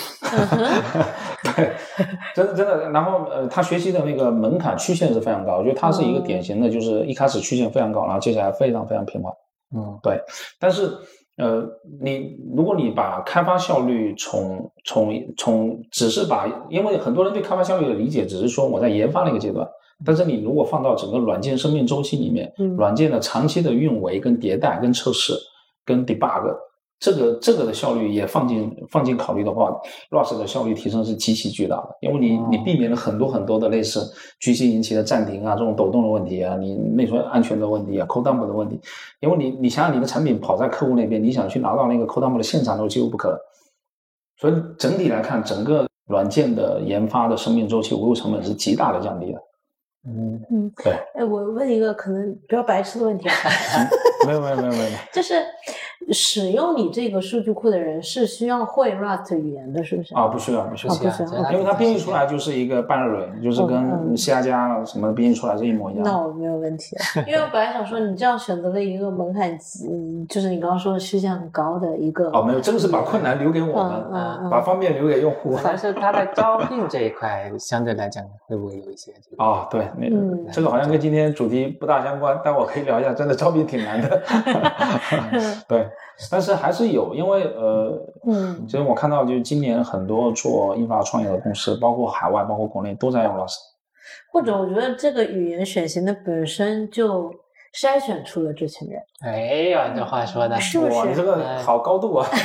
对，真的。然后他学习的那个门槛曲线是非常高，我觉得他是一个典型的，就是一开始曲线非常高，然后接下来非常非常平缓。对。但是如果你把开发效率从只是因为很多人对开发效率的理解只是说我在研发那个阶段，但是你如果放到整个软件生命周期里面，软件的长期的运维跟迭代跟测试跟 debug， 这个的效率也放进考虑的话， Rust 的效率提升是极其巨大的，因为你避免了很多的类似狙击引起的暂停啊，这种抖动的问题啊，你内存安全的问题啊， code dump 的问题。因为你想想你的产品跑在客户那边，你想去拿到那个 code dump 的现场都几乎不可能。所以整体来看，整个软件的研发的生命周期维护成本是极大的降低的。对。 我问一个可能比较白痴的问题。 没有。 就是使用你这个数据库的人是需要会 Rust 语言的，是不是？ 不需要，因为它编译出来就是一个 binary，就是跟 C++ 什么编译出来是一模一样的。 那我没有问题，因为我本来想说你这样选择了一个门槛就是你刚刚说的曲线很高的一个。 没有，这个是把困难留给我们，把方便留给用户。 但是它在招聘这一块相对来讲会不会有一些对，这个好像跟今天主题不大相关，但我可以聊一下，真的招聘挺难的。对，但是还是有，因为其实我看到就是今年很多做印发创业的公司，包括海外包括国内都在用 Rust。 或者我觉得这个语言选型的本身就筛选出了这群人。 哎呀，这话说的是不是？ 你这个好高度啊！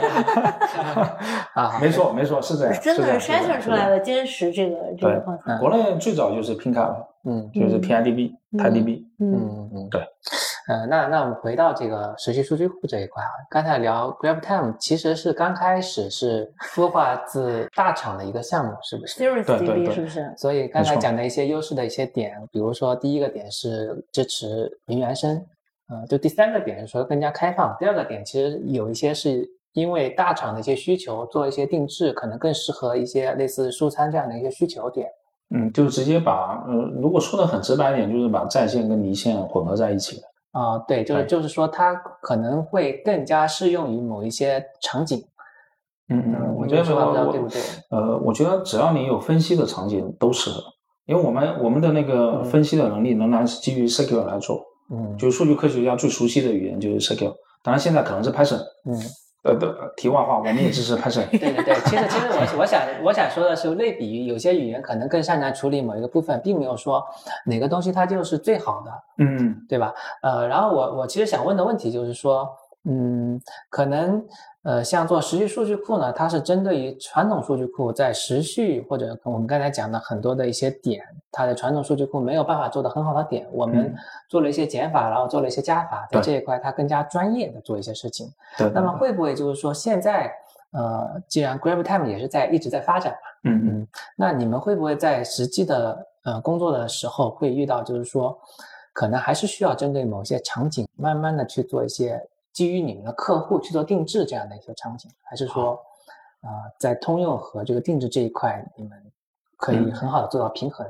没错，是这样， 真的是筛选出来的坚实这个方法。 国内最早就是 Pingcap，就是 PIDB，TiDB，对。 那我们回到这个时序数据库这一块啊，刚才聊 GrabTime 其实是刚开始是孵化自大厂的一个项目，是不是？ SiriusDB 是不是？ 所以刚才讲的一些优势的一些点，比如说第一个点是支持云原生，就第三个点是说更加开放，第二个点其实有一些是因为大厂的一些需求做一些定制，可能更适合一些类似数餐这样的一些需求点。 就直接把如果说的很直白一点，就是把在线跟离线混合在一起的。 对，就是说它可能会更加适用于某一些场景。 我觉得不知道对不对？ 我觉得只要你有分析的场景都适合，因为我们的那个分析的能力仍然是基于 SQL 来做。就是数据科学家最熟悉的语言就是 SQL， 当然现在可能是 Python。题外话，我们也支持 Python。 对，其实我想说的是，类比于有些语言可能更擅长处理某一个部分，并没有说哪个东西它就是最好的，对吧？然后我其实想问的问题就是说，可能像做时序数据库呢，它是针对于传统数据库在时序或者我们刚才讲的很多的一些点，它的传统数据库没有办法做得很好的点，我们做了一些减法，然后做了一些加法，在这一块它更加专业的做一些事情。 对。 那么会不会就是说现在既然 GrabTime 也是一直在发展嘛，那你们会不会在实际的工作的时候会遇到就是说可能还是需要针对某些场景慢慢的去做一些基于你们的客户去做定制这样的一些场景，还是说在通用和这个定制这一块，你们可以很好的做到平衡？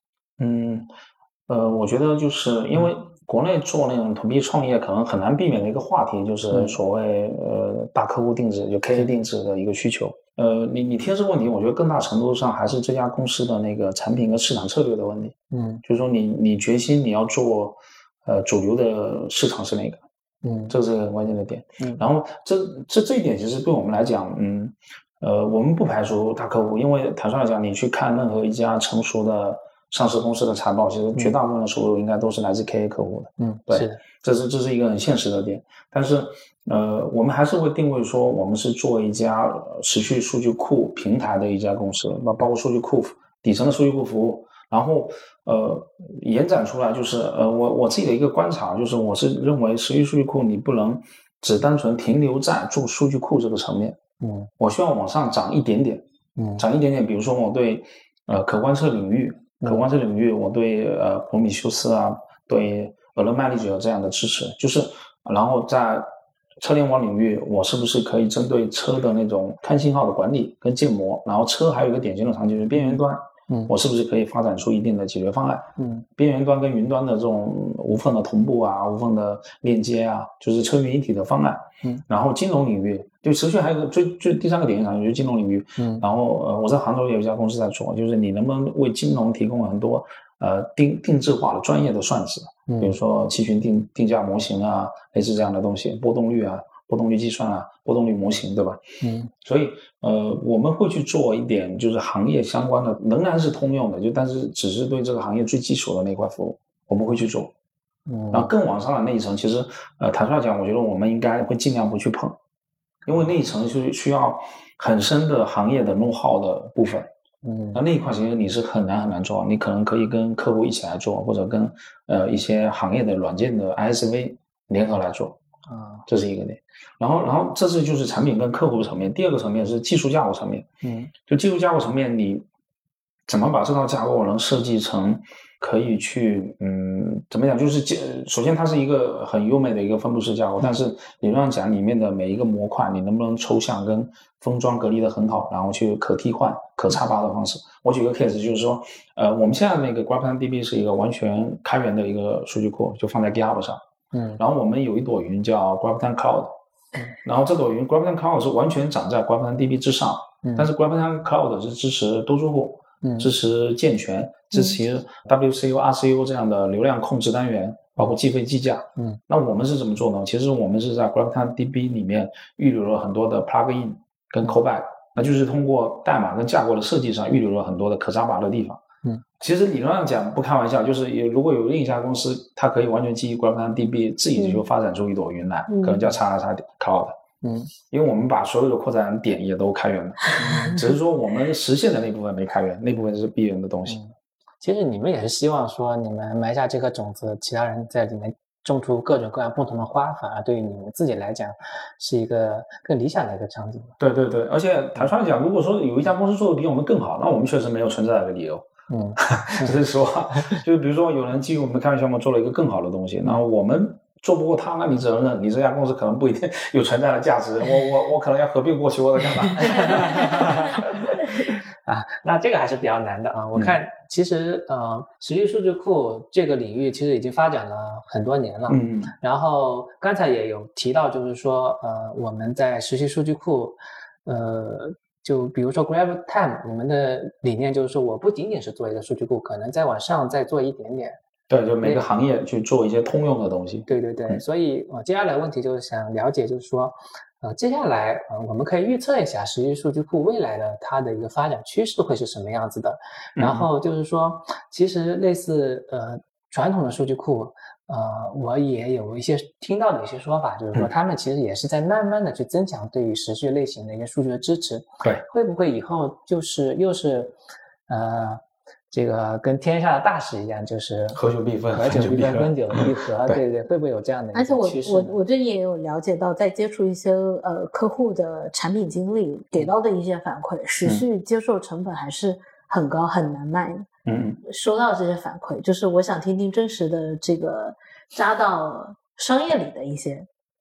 我觉得就是因为国内做那种 to B 创业，可能很难避免的一个话题，就是所谓大客户定制，就 KA 定制的一个需求。你提的这个问题，我觉得更大程度上还是这家公司的那个产品跟市场策略的问题。就是说你决心你要做主流的市场是哪个？这是很关键的点。然后这一点其实对我们来讲，我们不排除大客户，因为坦率来讲，你去看任何一家成熟的上市公司的财报，其实绝大部分的收入应该都是来自 KA 客户的。对，这是一个很现实的点。但是我们还是会定位说，我们是做一家持续数据库平台的一家公司，包括数据库底层的数据库服务。然后延展出来就是我自己的一个观察，就是我是认为持续数据库你不能只单纯停留在做数据库这个层面。我需要往上涨一点点。涨一点点，比如说我对可观测领域我对普罗米修斯啊，对Alert Manager这样的支持，就是然后在车联网领域，我是不是可以针对车的那种看信号的管理跟建模，然后车还有一个典型的场景就是边缘端，我是不是可以发展出一定的解决方案？边缘端跟云端的这种无缝的同步啊，无缝的链接啊，就是车云一体的方案。然后金融领域，就持续还有一个最第三个典型场景就是金融领域。然后我在杭州有一家公司在做，就是你能不能为金融提供很多定制化的专业的算子，比如说期权定价模型啊，类似这样的东西，波动率啊，波动率计算啊，波动率模型，对吧？所以我们会去做一点就是行业相关的，仍然是通用的，但是只是对这个行业最基础的那块服务，我们会去做。然后更往上的那一层，其实坦率讲，我觉得我们应该会尽量不去碰，因为那一层是需要很深的行业的know how的部分。那一块其实你是很难做，你可能可以跟客户一起来做，或者跟一些行业的软件的 ISV 联合来做。这是一个点。然后这是就是产品跟客户层面。第二个层面是技术架构层面。就技术架构层面，你怎么把这套架构能设计成可以去怎么讲，就是首先它是一个很优美的一个分布式架构，但是理论上讲里面的每一个模块你能不能抽象跟封装隔离的很好，然后去可替换可插拔的方式。我举个 case， 就是说我们现在那个 GrabTimeDB 是一个完全开源的一个数据库，就放在 GitHub 上。然后我们有一朵云叫 GrabTime Cloud，然后这朵云 GrabTime Cloud 是完全长在 GrabTimeDB 之上，但是 GrabTime Cloud 是支持多租户，支持健全，支持 WCU、RCU 这样的流量控制单元，包括计费计价。那我们是怎么做呢？其实我们是在 GrabTimeDB 里面预留了很多的 plugin 跟 callback， 那就是通过代码跟架构的设计上预留了很多的可插拔的地方。其实理论上讲不开玩笑，就是如果有另一家公司它可以完全基于 GrabTimeDB 自己就发展出一朵云来，可能叫XXX Cloud。因为我们把所有的扩展点也都开源了，只是说我们实现的那部分没开源，那部分是闭源的东西。 其实你们也是希望说你们埋下这颗种子，其他人在里面种出各种各样不同的花，反而对于你们自己来讲是一个更理想的一个场景。 对，而且坦率讲，如果说有一家公司做的比我们更好，那我们确实没有存在的理由。这是实话。就是比如说有人基于我们开源项目做了一个更好的东西，然后我们做不过他，那你只能认你这家公司可能不一定有存在的价值，我可能要合并过去或者干嘛。 那这个还是比较难的啊。我看其实实际数据库这个领域其实已经发展了很多年了。然后刚才也有提到，就是说我们在实际数据库就比如说 GrabTime， 你们的理念就是说我不仅仅是做一个数据库，可能再往上再做一点点。 对，就每个行业去做一些通用的东西。 对，所以接下来问题就是想了解，就是说接下来我们可以预测一下实际数据库未来的它的一个发展趋势会是什么样子的。然后就是说其实类似传统的数据库我也有一些听到的一些说法，就是说他们其实也是在慢慢的去增强对于时序类型的一些数据的支持。 对， 会不会以后就是又是这个跟天下的大事一样，就是合久必分， 分久必合。对，会不会有这样的一个趋势？ 而且我这里也有了解到，在接触一些客户的产品经理给到的一些反馈，时序接受成本还是很高，很难卖的。收到这些反馈，就是我想听听真实的这个扎到商业里的一些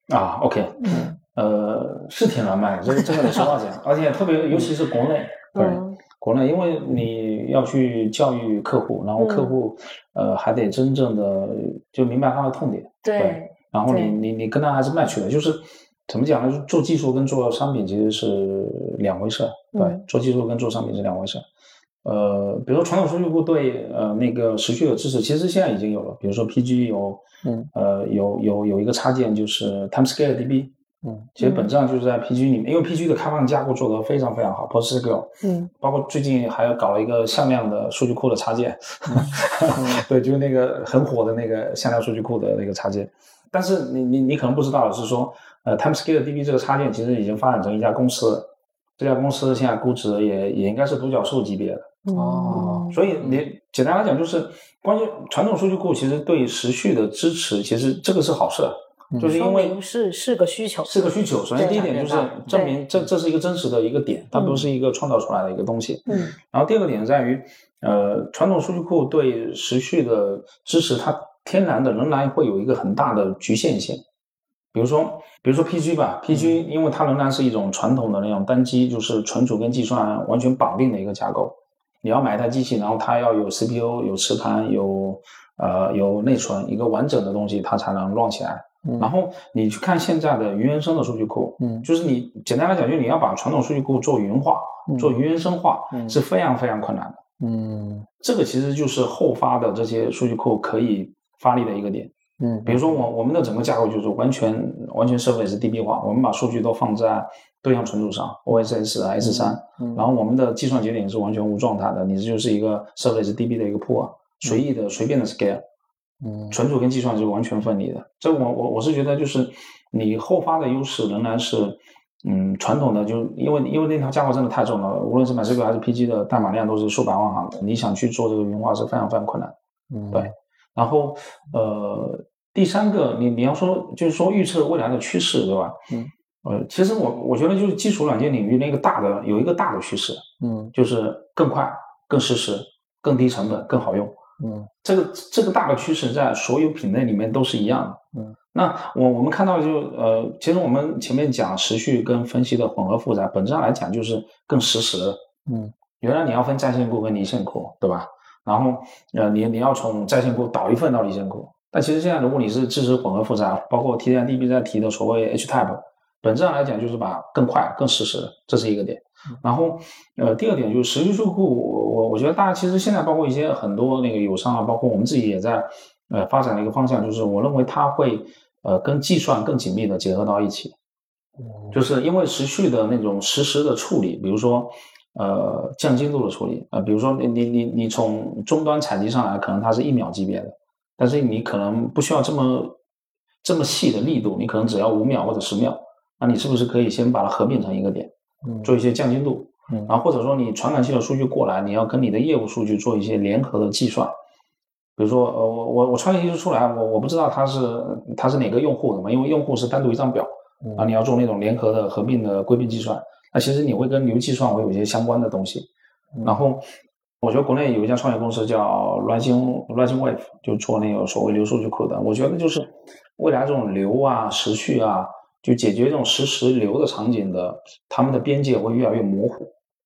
OK，是挺难卖的，这个得实话讲，而且特别尤其是国内，对，国内，因为你要去教育客户，然后客户还得真正的就明白他的痛点，对，然后你跟他还是match的，就是怎么讲呢？做技术跟做商品其实是两回事，对，做技术跟做商品是两回事。比如说传统数据库对那个时序的支持，其实现在已经有了，比如说 PG 有一个插件就是 Timescale DB，其实本质上就是在 PG 里面，因为 PG 的开放架构做得非常非常好 ，PostgreSQL，包括最近还搞了一个向量的数据库的插件，对，就是那个很火的那个向量数据库的那个插件。但是你可能不知道的是说，Timescale DB 这个插件其实已经发展成一家公司，这家公司现在估值也应该是独角兽级别的。所以你简单来讲就是关于传统数据库其实对时序的支持，其实这个是好事，就是因为是个需求， 是个需求。首先第一点就是证明这是一个真实的一个点，它不是一个创造出来的一个东西。然后第二个点在于传统数据库对时序的支持，它天然的仍然会有一个很大的局限性。比如说 PG 吧，PG 因为它仍然是一种传统的那种单机，就是存储跟计算完全绑定的一个架构。你要买一台机器，然后它要有 CPU 有磁盘有内存，一个完整的东西它才能 run 起来。然后你去看现在的云原生的数据库，就是你简单来讲，就是你要把传统数据库做云化，做云原生化，是非常非常困难的。这个其实就是后发的这些数据库可以发力的一个点。比如说我们的整个架构就是完全Service DB 化，我们把数据都放在对象存储上 OSS S3，然后我们的计算节点是完全无状态的，你这就是一个 Service DB 的一个 pool， 随便的 scale，存储跟计算是完全分离的。这我是觉得就是你后发的优势仍然是传统的，就因为那条架构真的太重了，无论是 MySQL 还是 PG 的代码量都是数百万行的，你想去做这个云化是非常非常困难。对，然后第三个你要说就是说预测未来的趋势，对吧？其实我觉得就是基础软件领域那个有一个大的趋势，就是更快、更实时、更低成本、更好用。这个大的趋势在所有品类里面都是一样的。那我们看到其实我们前面讲时序跟分析的混合复杂，本质上来讲就是更实时的。原来你要分在线库跟离线库，对吧？然后你要从在线库导一份到离线库。但其实现在如果你是支持混合复杂，包括 TDI-DB 在提的所谓 H-type， 本质上来讲就是把更快更实时，这是一个点。然后第二点就是时序数据库，我觉得大家其实现在包括一些很多那个友商啊，包括我们自己也在发展的一个方向，就是我认为它会跟计算更紧密的结合到一起。就是因为时序的那种实时的处理，比如说降精度的处理，比如说你从终端采集上来，可能它是1秒级别的，但是你可能不需要这么细的力度，你可能只要5秒或者10秒，那你是不是可以先把它合并成一个点，做一些降精度，然后或者说你传感器的数据过来，你要跟你的业务数据做一些联合的计算，比如说我传感器出来，我不知道它是哪个用户的嘛，因为用户是单独一张表，然后你要做那种联合的合并的归并计算，那其实你会跟流计算会有一些相关的东西。然后我觉得国内有一家创业公司叫 Rising Wave， 就做那个所谓流数据库的，我觉得就是未来这种流啊时序啊，就解决这种实时流的场景的，他们的边界会越来越模糊。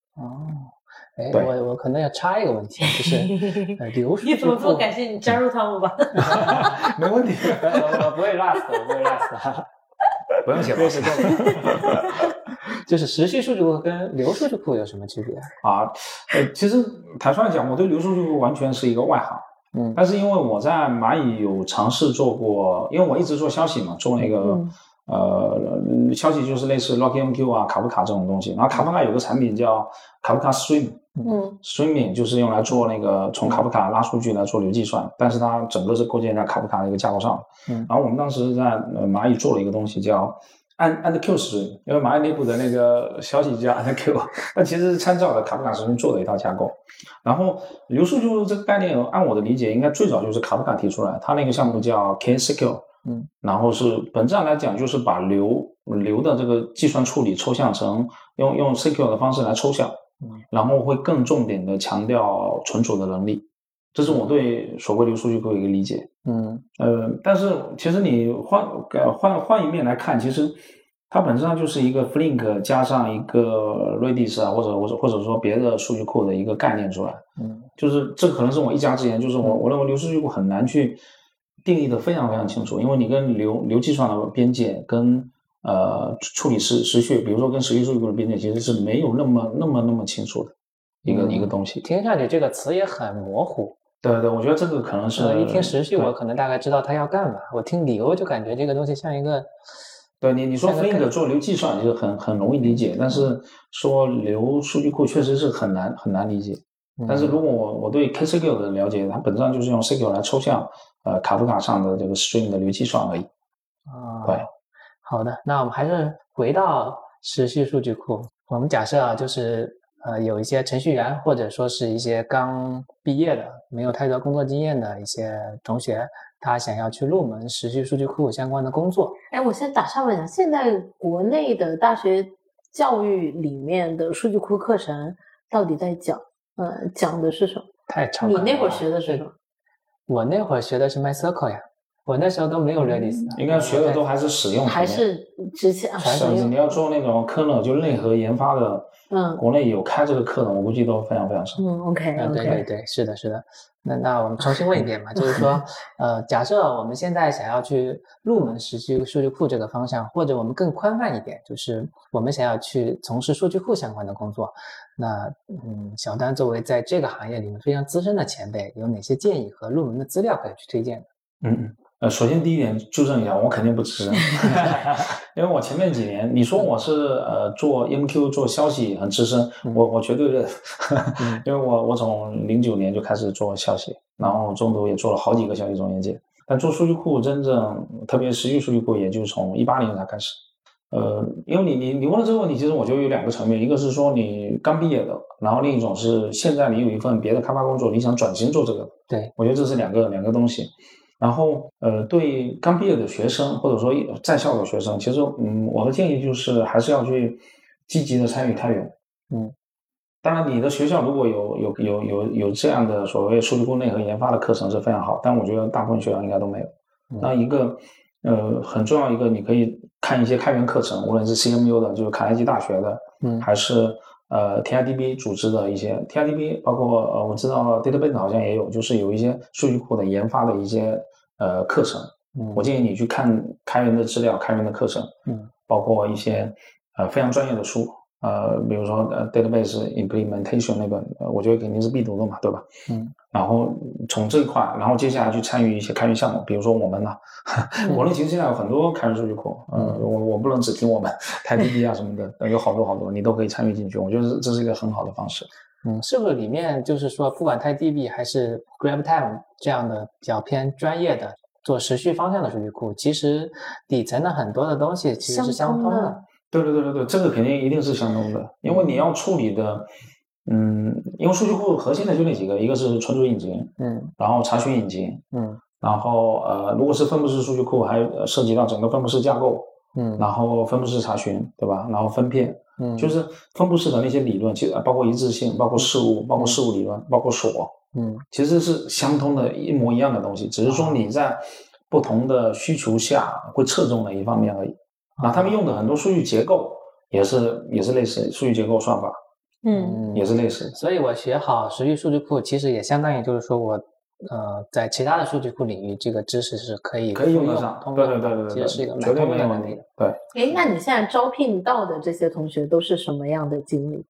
我可能要插一个问题，就是流数据库。 你怎么不感谢你加入他们吧？ 没问题， 我不会 last， 不用写。 就是时序数据库跟流数据库有什么区别啊？其实坦率讲，我对流数据库完全是一个外行。但是因为我在蚂蚁有尝试做过，因为我一直做消息嘛，做那个消息就是类似 RockMQ 啊、卡夫卡这种东西。然后卡夫卡有个产品叫卡夫卡 Streaming，Streaming 就是用来做那个从卡夫卡拉数据来做流计算，但是它整个是构建在卡夫卡的一个架构上。然后我们当时在蚂蚁做了一个东西叫AndQ Stream， 因为蚂蚁内部的那个消息叫 AndQ， 那其实是参照的卡夫卡Stream做的一套架构。然后流数据库这个概念，按我的理解，应该最早就是卡夫卡提出来，他那个项目叫 KSQL，然后是本质上来讲就是把流的这个计算处理抽象成用 SQL 的方式来抽象，然后会更重点的强调存储的能力。 这是我对所谓流数据库的一个理解。但是其实你换一面来看，其实它本质上就是一个 Flink 加上一个 Redis 啊，或者说别的数据库的一个概念出来。就是这可能是我一家之言，就是我认为流数据库很难去定义的非常非常清楚，因为你跟流计算的边界跟处理时序，比如说跟时序数据库的边界其实是没有那么清楚的一个东西。 听上去这个词也很模糊。 对，我觉得这个可能是一听时序我可能大概知道它要干嘛，我听流就感觉这个东西像一个。 对你说 Flink 做流计算就很容易理解，但是说流数据库确实是很难理解。但是如果我对 KSQL 的了解，它本质上就是用 SQL 来抽象卡夫卡上的这个 string 的流计算而已。对， 好的，那我们还是回到时序数据库。我们假设啊，就是有一些程序员或者说是一些刚毕业的没有太多工作经验的一些同学，他想要去入门时序数据库相关的工作。 我先打岔问一下，现在国内的大学教育里面的数据库课程到底在讲的是什么？ 太长了。 你那会儿学的是什么？ 我那会儿学的是 MySQL 呀，我那时候都没有 Redis。 应该学的都还是使用， 还是之前使用。你要做那种kernel就内核研发的，国内有开这个课的，我估计都非常非常少。 OK， 对，是的。那我们重新问一遍嘛，就是说，假设我们现在想要去入门时序数据库这个方向，或者我们更宽泛一点，就是我们想要去从事数据库相关的工作，那小丹作为在这个行业里面非常资深的前辈，有哪些建议和入门的资料可以去推荐的？ 首先第一点纠正一下，我肯定不资深，因为我前面几年，你说我是做 MQ 做消息很资深，我绝对认，因为我从09年就开始做消息，然后中途也做了好几个消息中元件，但做数据库真正特别时序数据库，也就是从18年才开始。因为你问了这个问题，其实我就有两个层面，一个是说你刚毕业的，然后另一种是现在你有一份别的开发工作，你想转型做这个。 对， 我觉得这是两个东西。然后对刚毕业的学生或者说在校的学生，其实我的建议就是还是要去积极的参与开源。当然你的学校如果有这样的所谓数据库内核研发的课程是非常好，但我觉得大部分学校应该都没有。那一个很重要一个，你可以看一些开源课程，无论是 CMU 的，就是卡耐基大学的，还是TIDB 组织的一些 TIDB， 包括我知道 Database 好像也有，就是有一些数据库的研发的一些课程。我建议你去看开源的资料、开源的课程，包括一些非常专业的书，比如说Database Implementation 那本，我觉得肯定是必读的嘛，对吧？然后从这一块，然后接下来去参与一些开源项目，比如说我们呢，国内其实现在有很多开源数据库，我不能只听我们TiDB 啊什么的，有好多你都可以参与进去，我觉得这是一个很好的方式。 是不是里面就是说，不管TiDB还是 GrabTime 这样的比较偏专业的做时序方向的数据库，其实底层的很多的东西其实是相通的。 对，这个肯定一定是相通的，因为你要处理的，因为数据库核心的就那几个，一个是存储引擎，然后查询引擎，然后如果是分布式数据库，还涉及到整个分布式架构，然后分布式查询，对吧？然后分片，就是分布式的那些理论，其实包括一致性，包括事物理论，包括锁，其实是相通的一模一样的东西，只是说你在不同的需求下会侧重的一方面而已。那他们用的很多数据结构也是类似，数据结构算法，也是类似。 所以我学好时序数据库，其实也相当于就是说我在其他的数据库领域，这个知识是可以用得上，对， 其实是一个蛮通用的能力。 对。 那你现在招聘到的这些同学都是什么样的经历？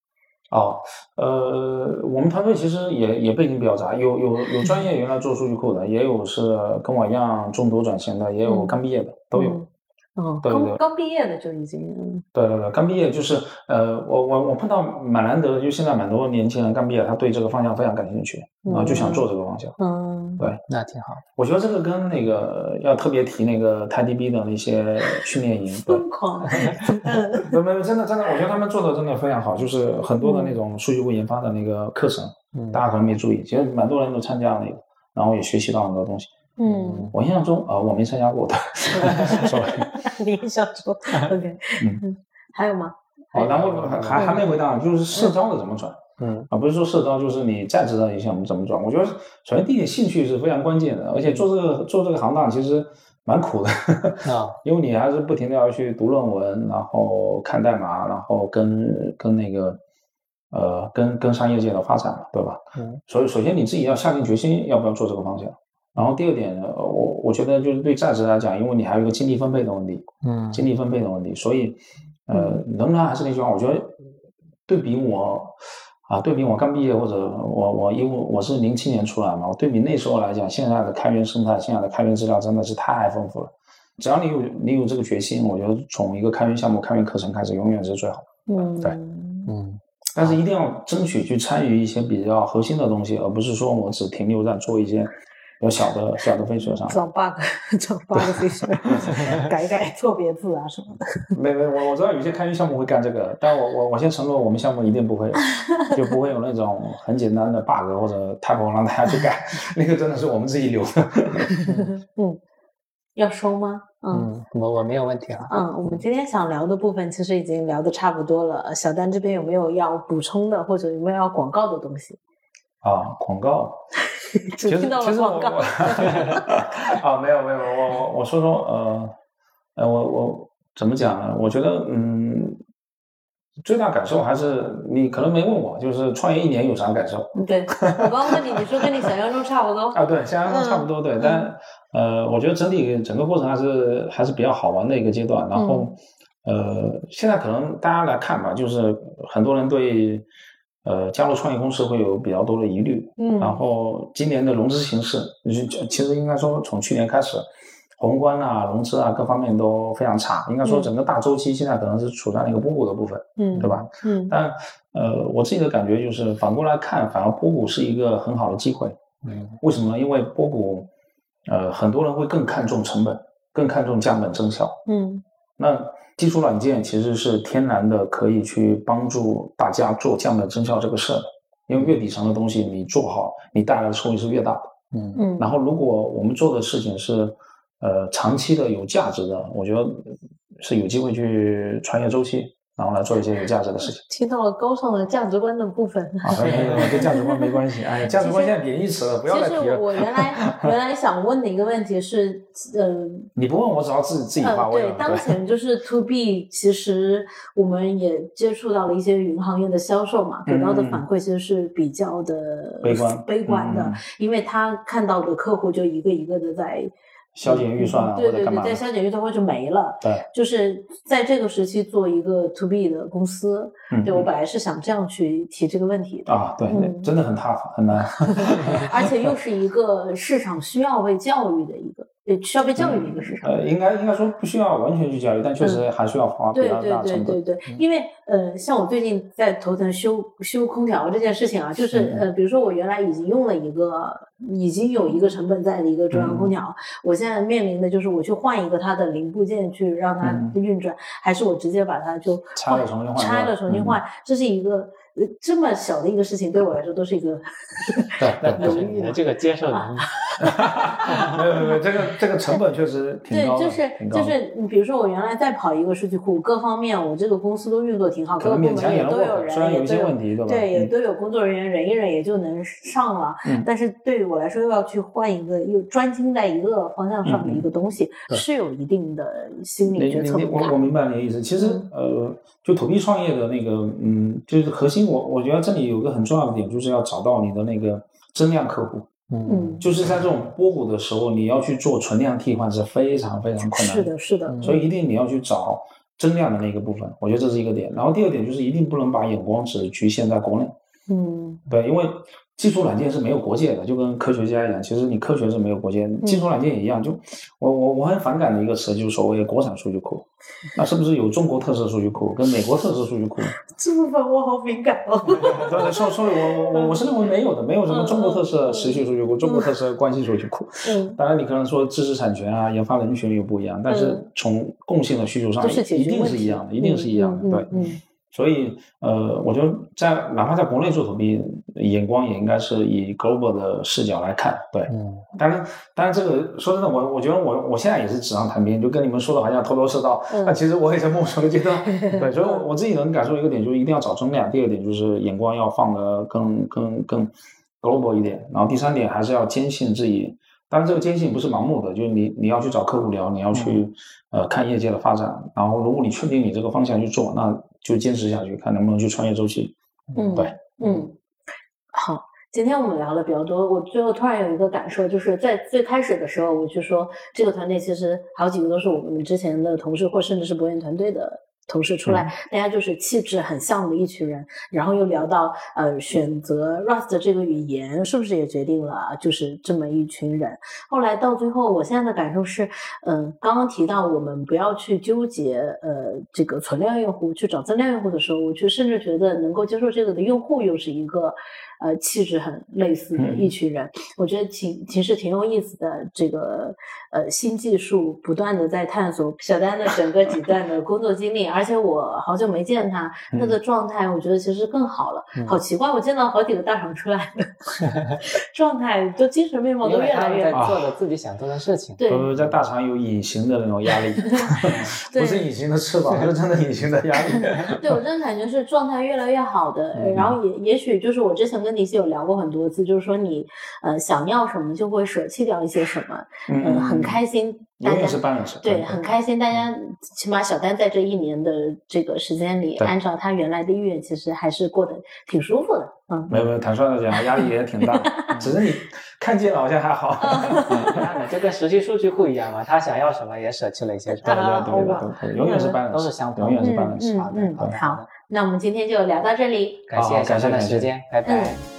我们团队其实也背景比较杂，有专业原来做数据库的，也有是跟我一样中途转型的，也有刚毕业的，都有。 刚毕业的就已经对，刚毕业就是我碰到蛮难得的，就现在蛮多年轻人刚毕业，他对这个方向非常感兴趣，然后就想做这个方向。对， 那挺好。 我觉得这个跟那个要特别提那个TiDB的那些训练营， 疯狂， 没真的，我觉得他们做的真的非常好，就是很多的那种数据库研发的那个课程，大家可能没注意，其实蛮多人都参加了那个，然后也学习到很多东西。我印象中我没参加过的。 你印象中 OK。还有吗？ 然后还没回答，就是社招的怎么转？ 不是说社招就是你再知道一些项目怎么转。我觉得首先第一点兴趣是非常关键的，而且做这个行当其实蛮苦的因为你还是不停的要去读论文，然后看代码，然后跟那个跟商业界的发展嘛，对吧？所以首先你自己要下定决心要不要做这个方向。然后第二点我觉得就是对在职来讲，因为你还有一个精力分配的问题，所以仍然还是那句话，我觉得对比我刚毕业，或者因为我是07年出来嘛，我对比那时候来讲，现在的开源生态，现在的开源资料真的是太丰富了。只要你有这个决心，我觉得从一个开源项目、开源课程开始，永远是最好的。对，但是一定要争取去参与一些比较核心的东西，而不是说我只停留在做一些比较小的 feature 上， 装 bug feature 改错别字啊什么的。 没，我知道有些开源项目会干这个，但我先承诺我们项目一定不会，就不会有那种很简单的 bug 或者 typo 让大家去改，那个真的是我们自己留的。 要收吗？ 我没有问题了。 我们今天想聊的部分其实已经聊得差不多了。小丹这边有没有要补充的，或者有没有要广告的东西？ 广告。 只听到了广告。 没有，我说我怎么讲呢？我觉得最大感受还是你可能没问我，就是创业1年有啥感受？ 对，我刚问你，你说跟你想象中差不多对，想象中差不多，对。但我觉得整个过程还是比较好玩的一个阶段。然后现在可能大家来看吧，就是很多人对加入创业公司会有比较多的疑虑。然后今年的融资形势，其实应该说从去年开始，宏观啊、融资啊各方面都非常差。应该说整个大周期现在可能是处在那个波谷的部分，对吧？但我自己的感觉就是反过来看，反而波谷是一个很好的机会。为什么呢？因为波谷很多人会更看重成本，更看重降本增效。那基础软件其实是天然的可以去帮助大家做降本增效这个事儿，因为越底层的东西你做好，你带来的收益是越大的。然后如果我们做的事情是长期的有价值的，我觉得是有机会去穿越周期，然后来做一些有价值的事情。 听到了高尚的价值观的部分。 跟价值观没关系。价值观现在贬义词了，不要再提了。 其实我原来想问的一个问题是， 你不问我只要自己发问。 对，当前就是 to B， 其实我们也接触到了一些云行业的销售嘛，给到的反馈其实是比较的悲观的，因为他看到的客户就一个一个的在削减预算啊， 对，在削减预算或者没了。 对， 就是在这个时期做一个 to B 的公司。对，我本来是想这样去提这个问题的。 对，真的很 tough， 很难。 而且又是一个市场需要被教育的一个。需要被教育的一个市场。 应该说不需要完全去教育，但确实还需要花比较大成本。 对，因为像我最近在头疼修空调这件事情啊，就是比如说我原来已经有一个成本在的一个中央空调，我现在面临的就是我去换一个它的零部件去让它运转，还是我直接把它就拆了重新换， 这是一个这么小的一个事情，对我来说都是一个犹豫的这个接受能力。 没有，这个成本确实挺高的。 对，就是你比如说我原来在跑一个数据库，各方面我这个公司都运作挺好，各个部门也都有人， 虽然有一些问题，对吧？ 对，也都有工作人员，忍一忍也就能上了。但是对于我来说，又要去换一个又专精在一个方向上的一个东西，是有一定的心理决策门槛。 我明白你的意思。其实就to B创业的那个就是核心，我觉得这里有个很重要的点，就是要找到你的那个增量客户。就是在这种波谷的时候，你要去做存量替换是非常非常困难的。 是的。 所以一定你要去找增量的那个部分，我觉得这是一个点。然后第二点就是一定不能把眼光只局限在国内。对，因为技术软件是没有国界的，就跟科学家一样，其实你科学是没有国界的，技术软件也一样。就我很反感的一个词就是所谓的国产数据库，那是不是有中国特色数据库跟美国特色数据库？ 这部分我好敏感哦。 对，所以我是认为没有的，没有什么中国特色时序数据库、中国特色关系数据库。当然你可能说知识产权啊、研发人权又不一样，但是从共性的需求上一定是一样的，一定是一样的。对。所以我觉得哪怕在国内做to B， 眼光也应该是以 global 的视角来看。对，当然这个说真的，我觉得我现在也是纸上谈兵，就跟你们说的好像头头是道，那其实我也在摸索的阶段。对，所以我自己能感受一个点，就是一定要找增量，第二点就是眼光要放得更 global 一点，然后第三点还是要坚信自己。当然这个坚信不是盲目的，就是你要去找客户聊，你要去看业界的发展，然后如果你确定你这个方向去做，那就坚持下去，看能不能去穿越周期。对， 好，今天我们聊的比较多，我最后突然有一个感受，就是在最开始的时候我就说这个团队其实好几个都是我们之前的同事或甚至是博研团队的同事出来，大家就是气质很像的一群人，然后又聊到选择 Rust 这个语言是不是也决定了就是这么一群人。后来到最后我现在的感受是刚刚提到我们不要去纠结这个存量用户去找增量用户的时候，我就甚至觉得能够接受这个的用户又是一个气质很类似的一群人。我觉得其实挺有意思的，这个新技术不断的在探索。小丹的整个几段的工作经历，而且我好久没见他的状态我觉得其实更好了。好奇怪，我见到好几个大厂出来的状态都精神面貌都越来越好，做着自己想做的事情。 对， 在大厂有隐形的那种压力不是隐形的翅膀，是真的隐形的压力对，我真的感觉是状态越来越好的。然后也许就是我之前跟迪西有聊过很多次，就是说你想要什么就会舍弃掉一些什么。很开心大家永远是 balance。 对，很开心大家起码小丹在这1年的这个时间里，按照他原来的意愿其实还是过得挺舒服的。 没有坦率的讲压力也挺大只是你看见了好像还好就跟实际数据库一样嘛，他想要什么也舍弃了一些什么。 对，永远是 balance， 都是相同， 永远是 balance。 好，那我们今天就聊到这里， 感谢小丹的时间，拜拜。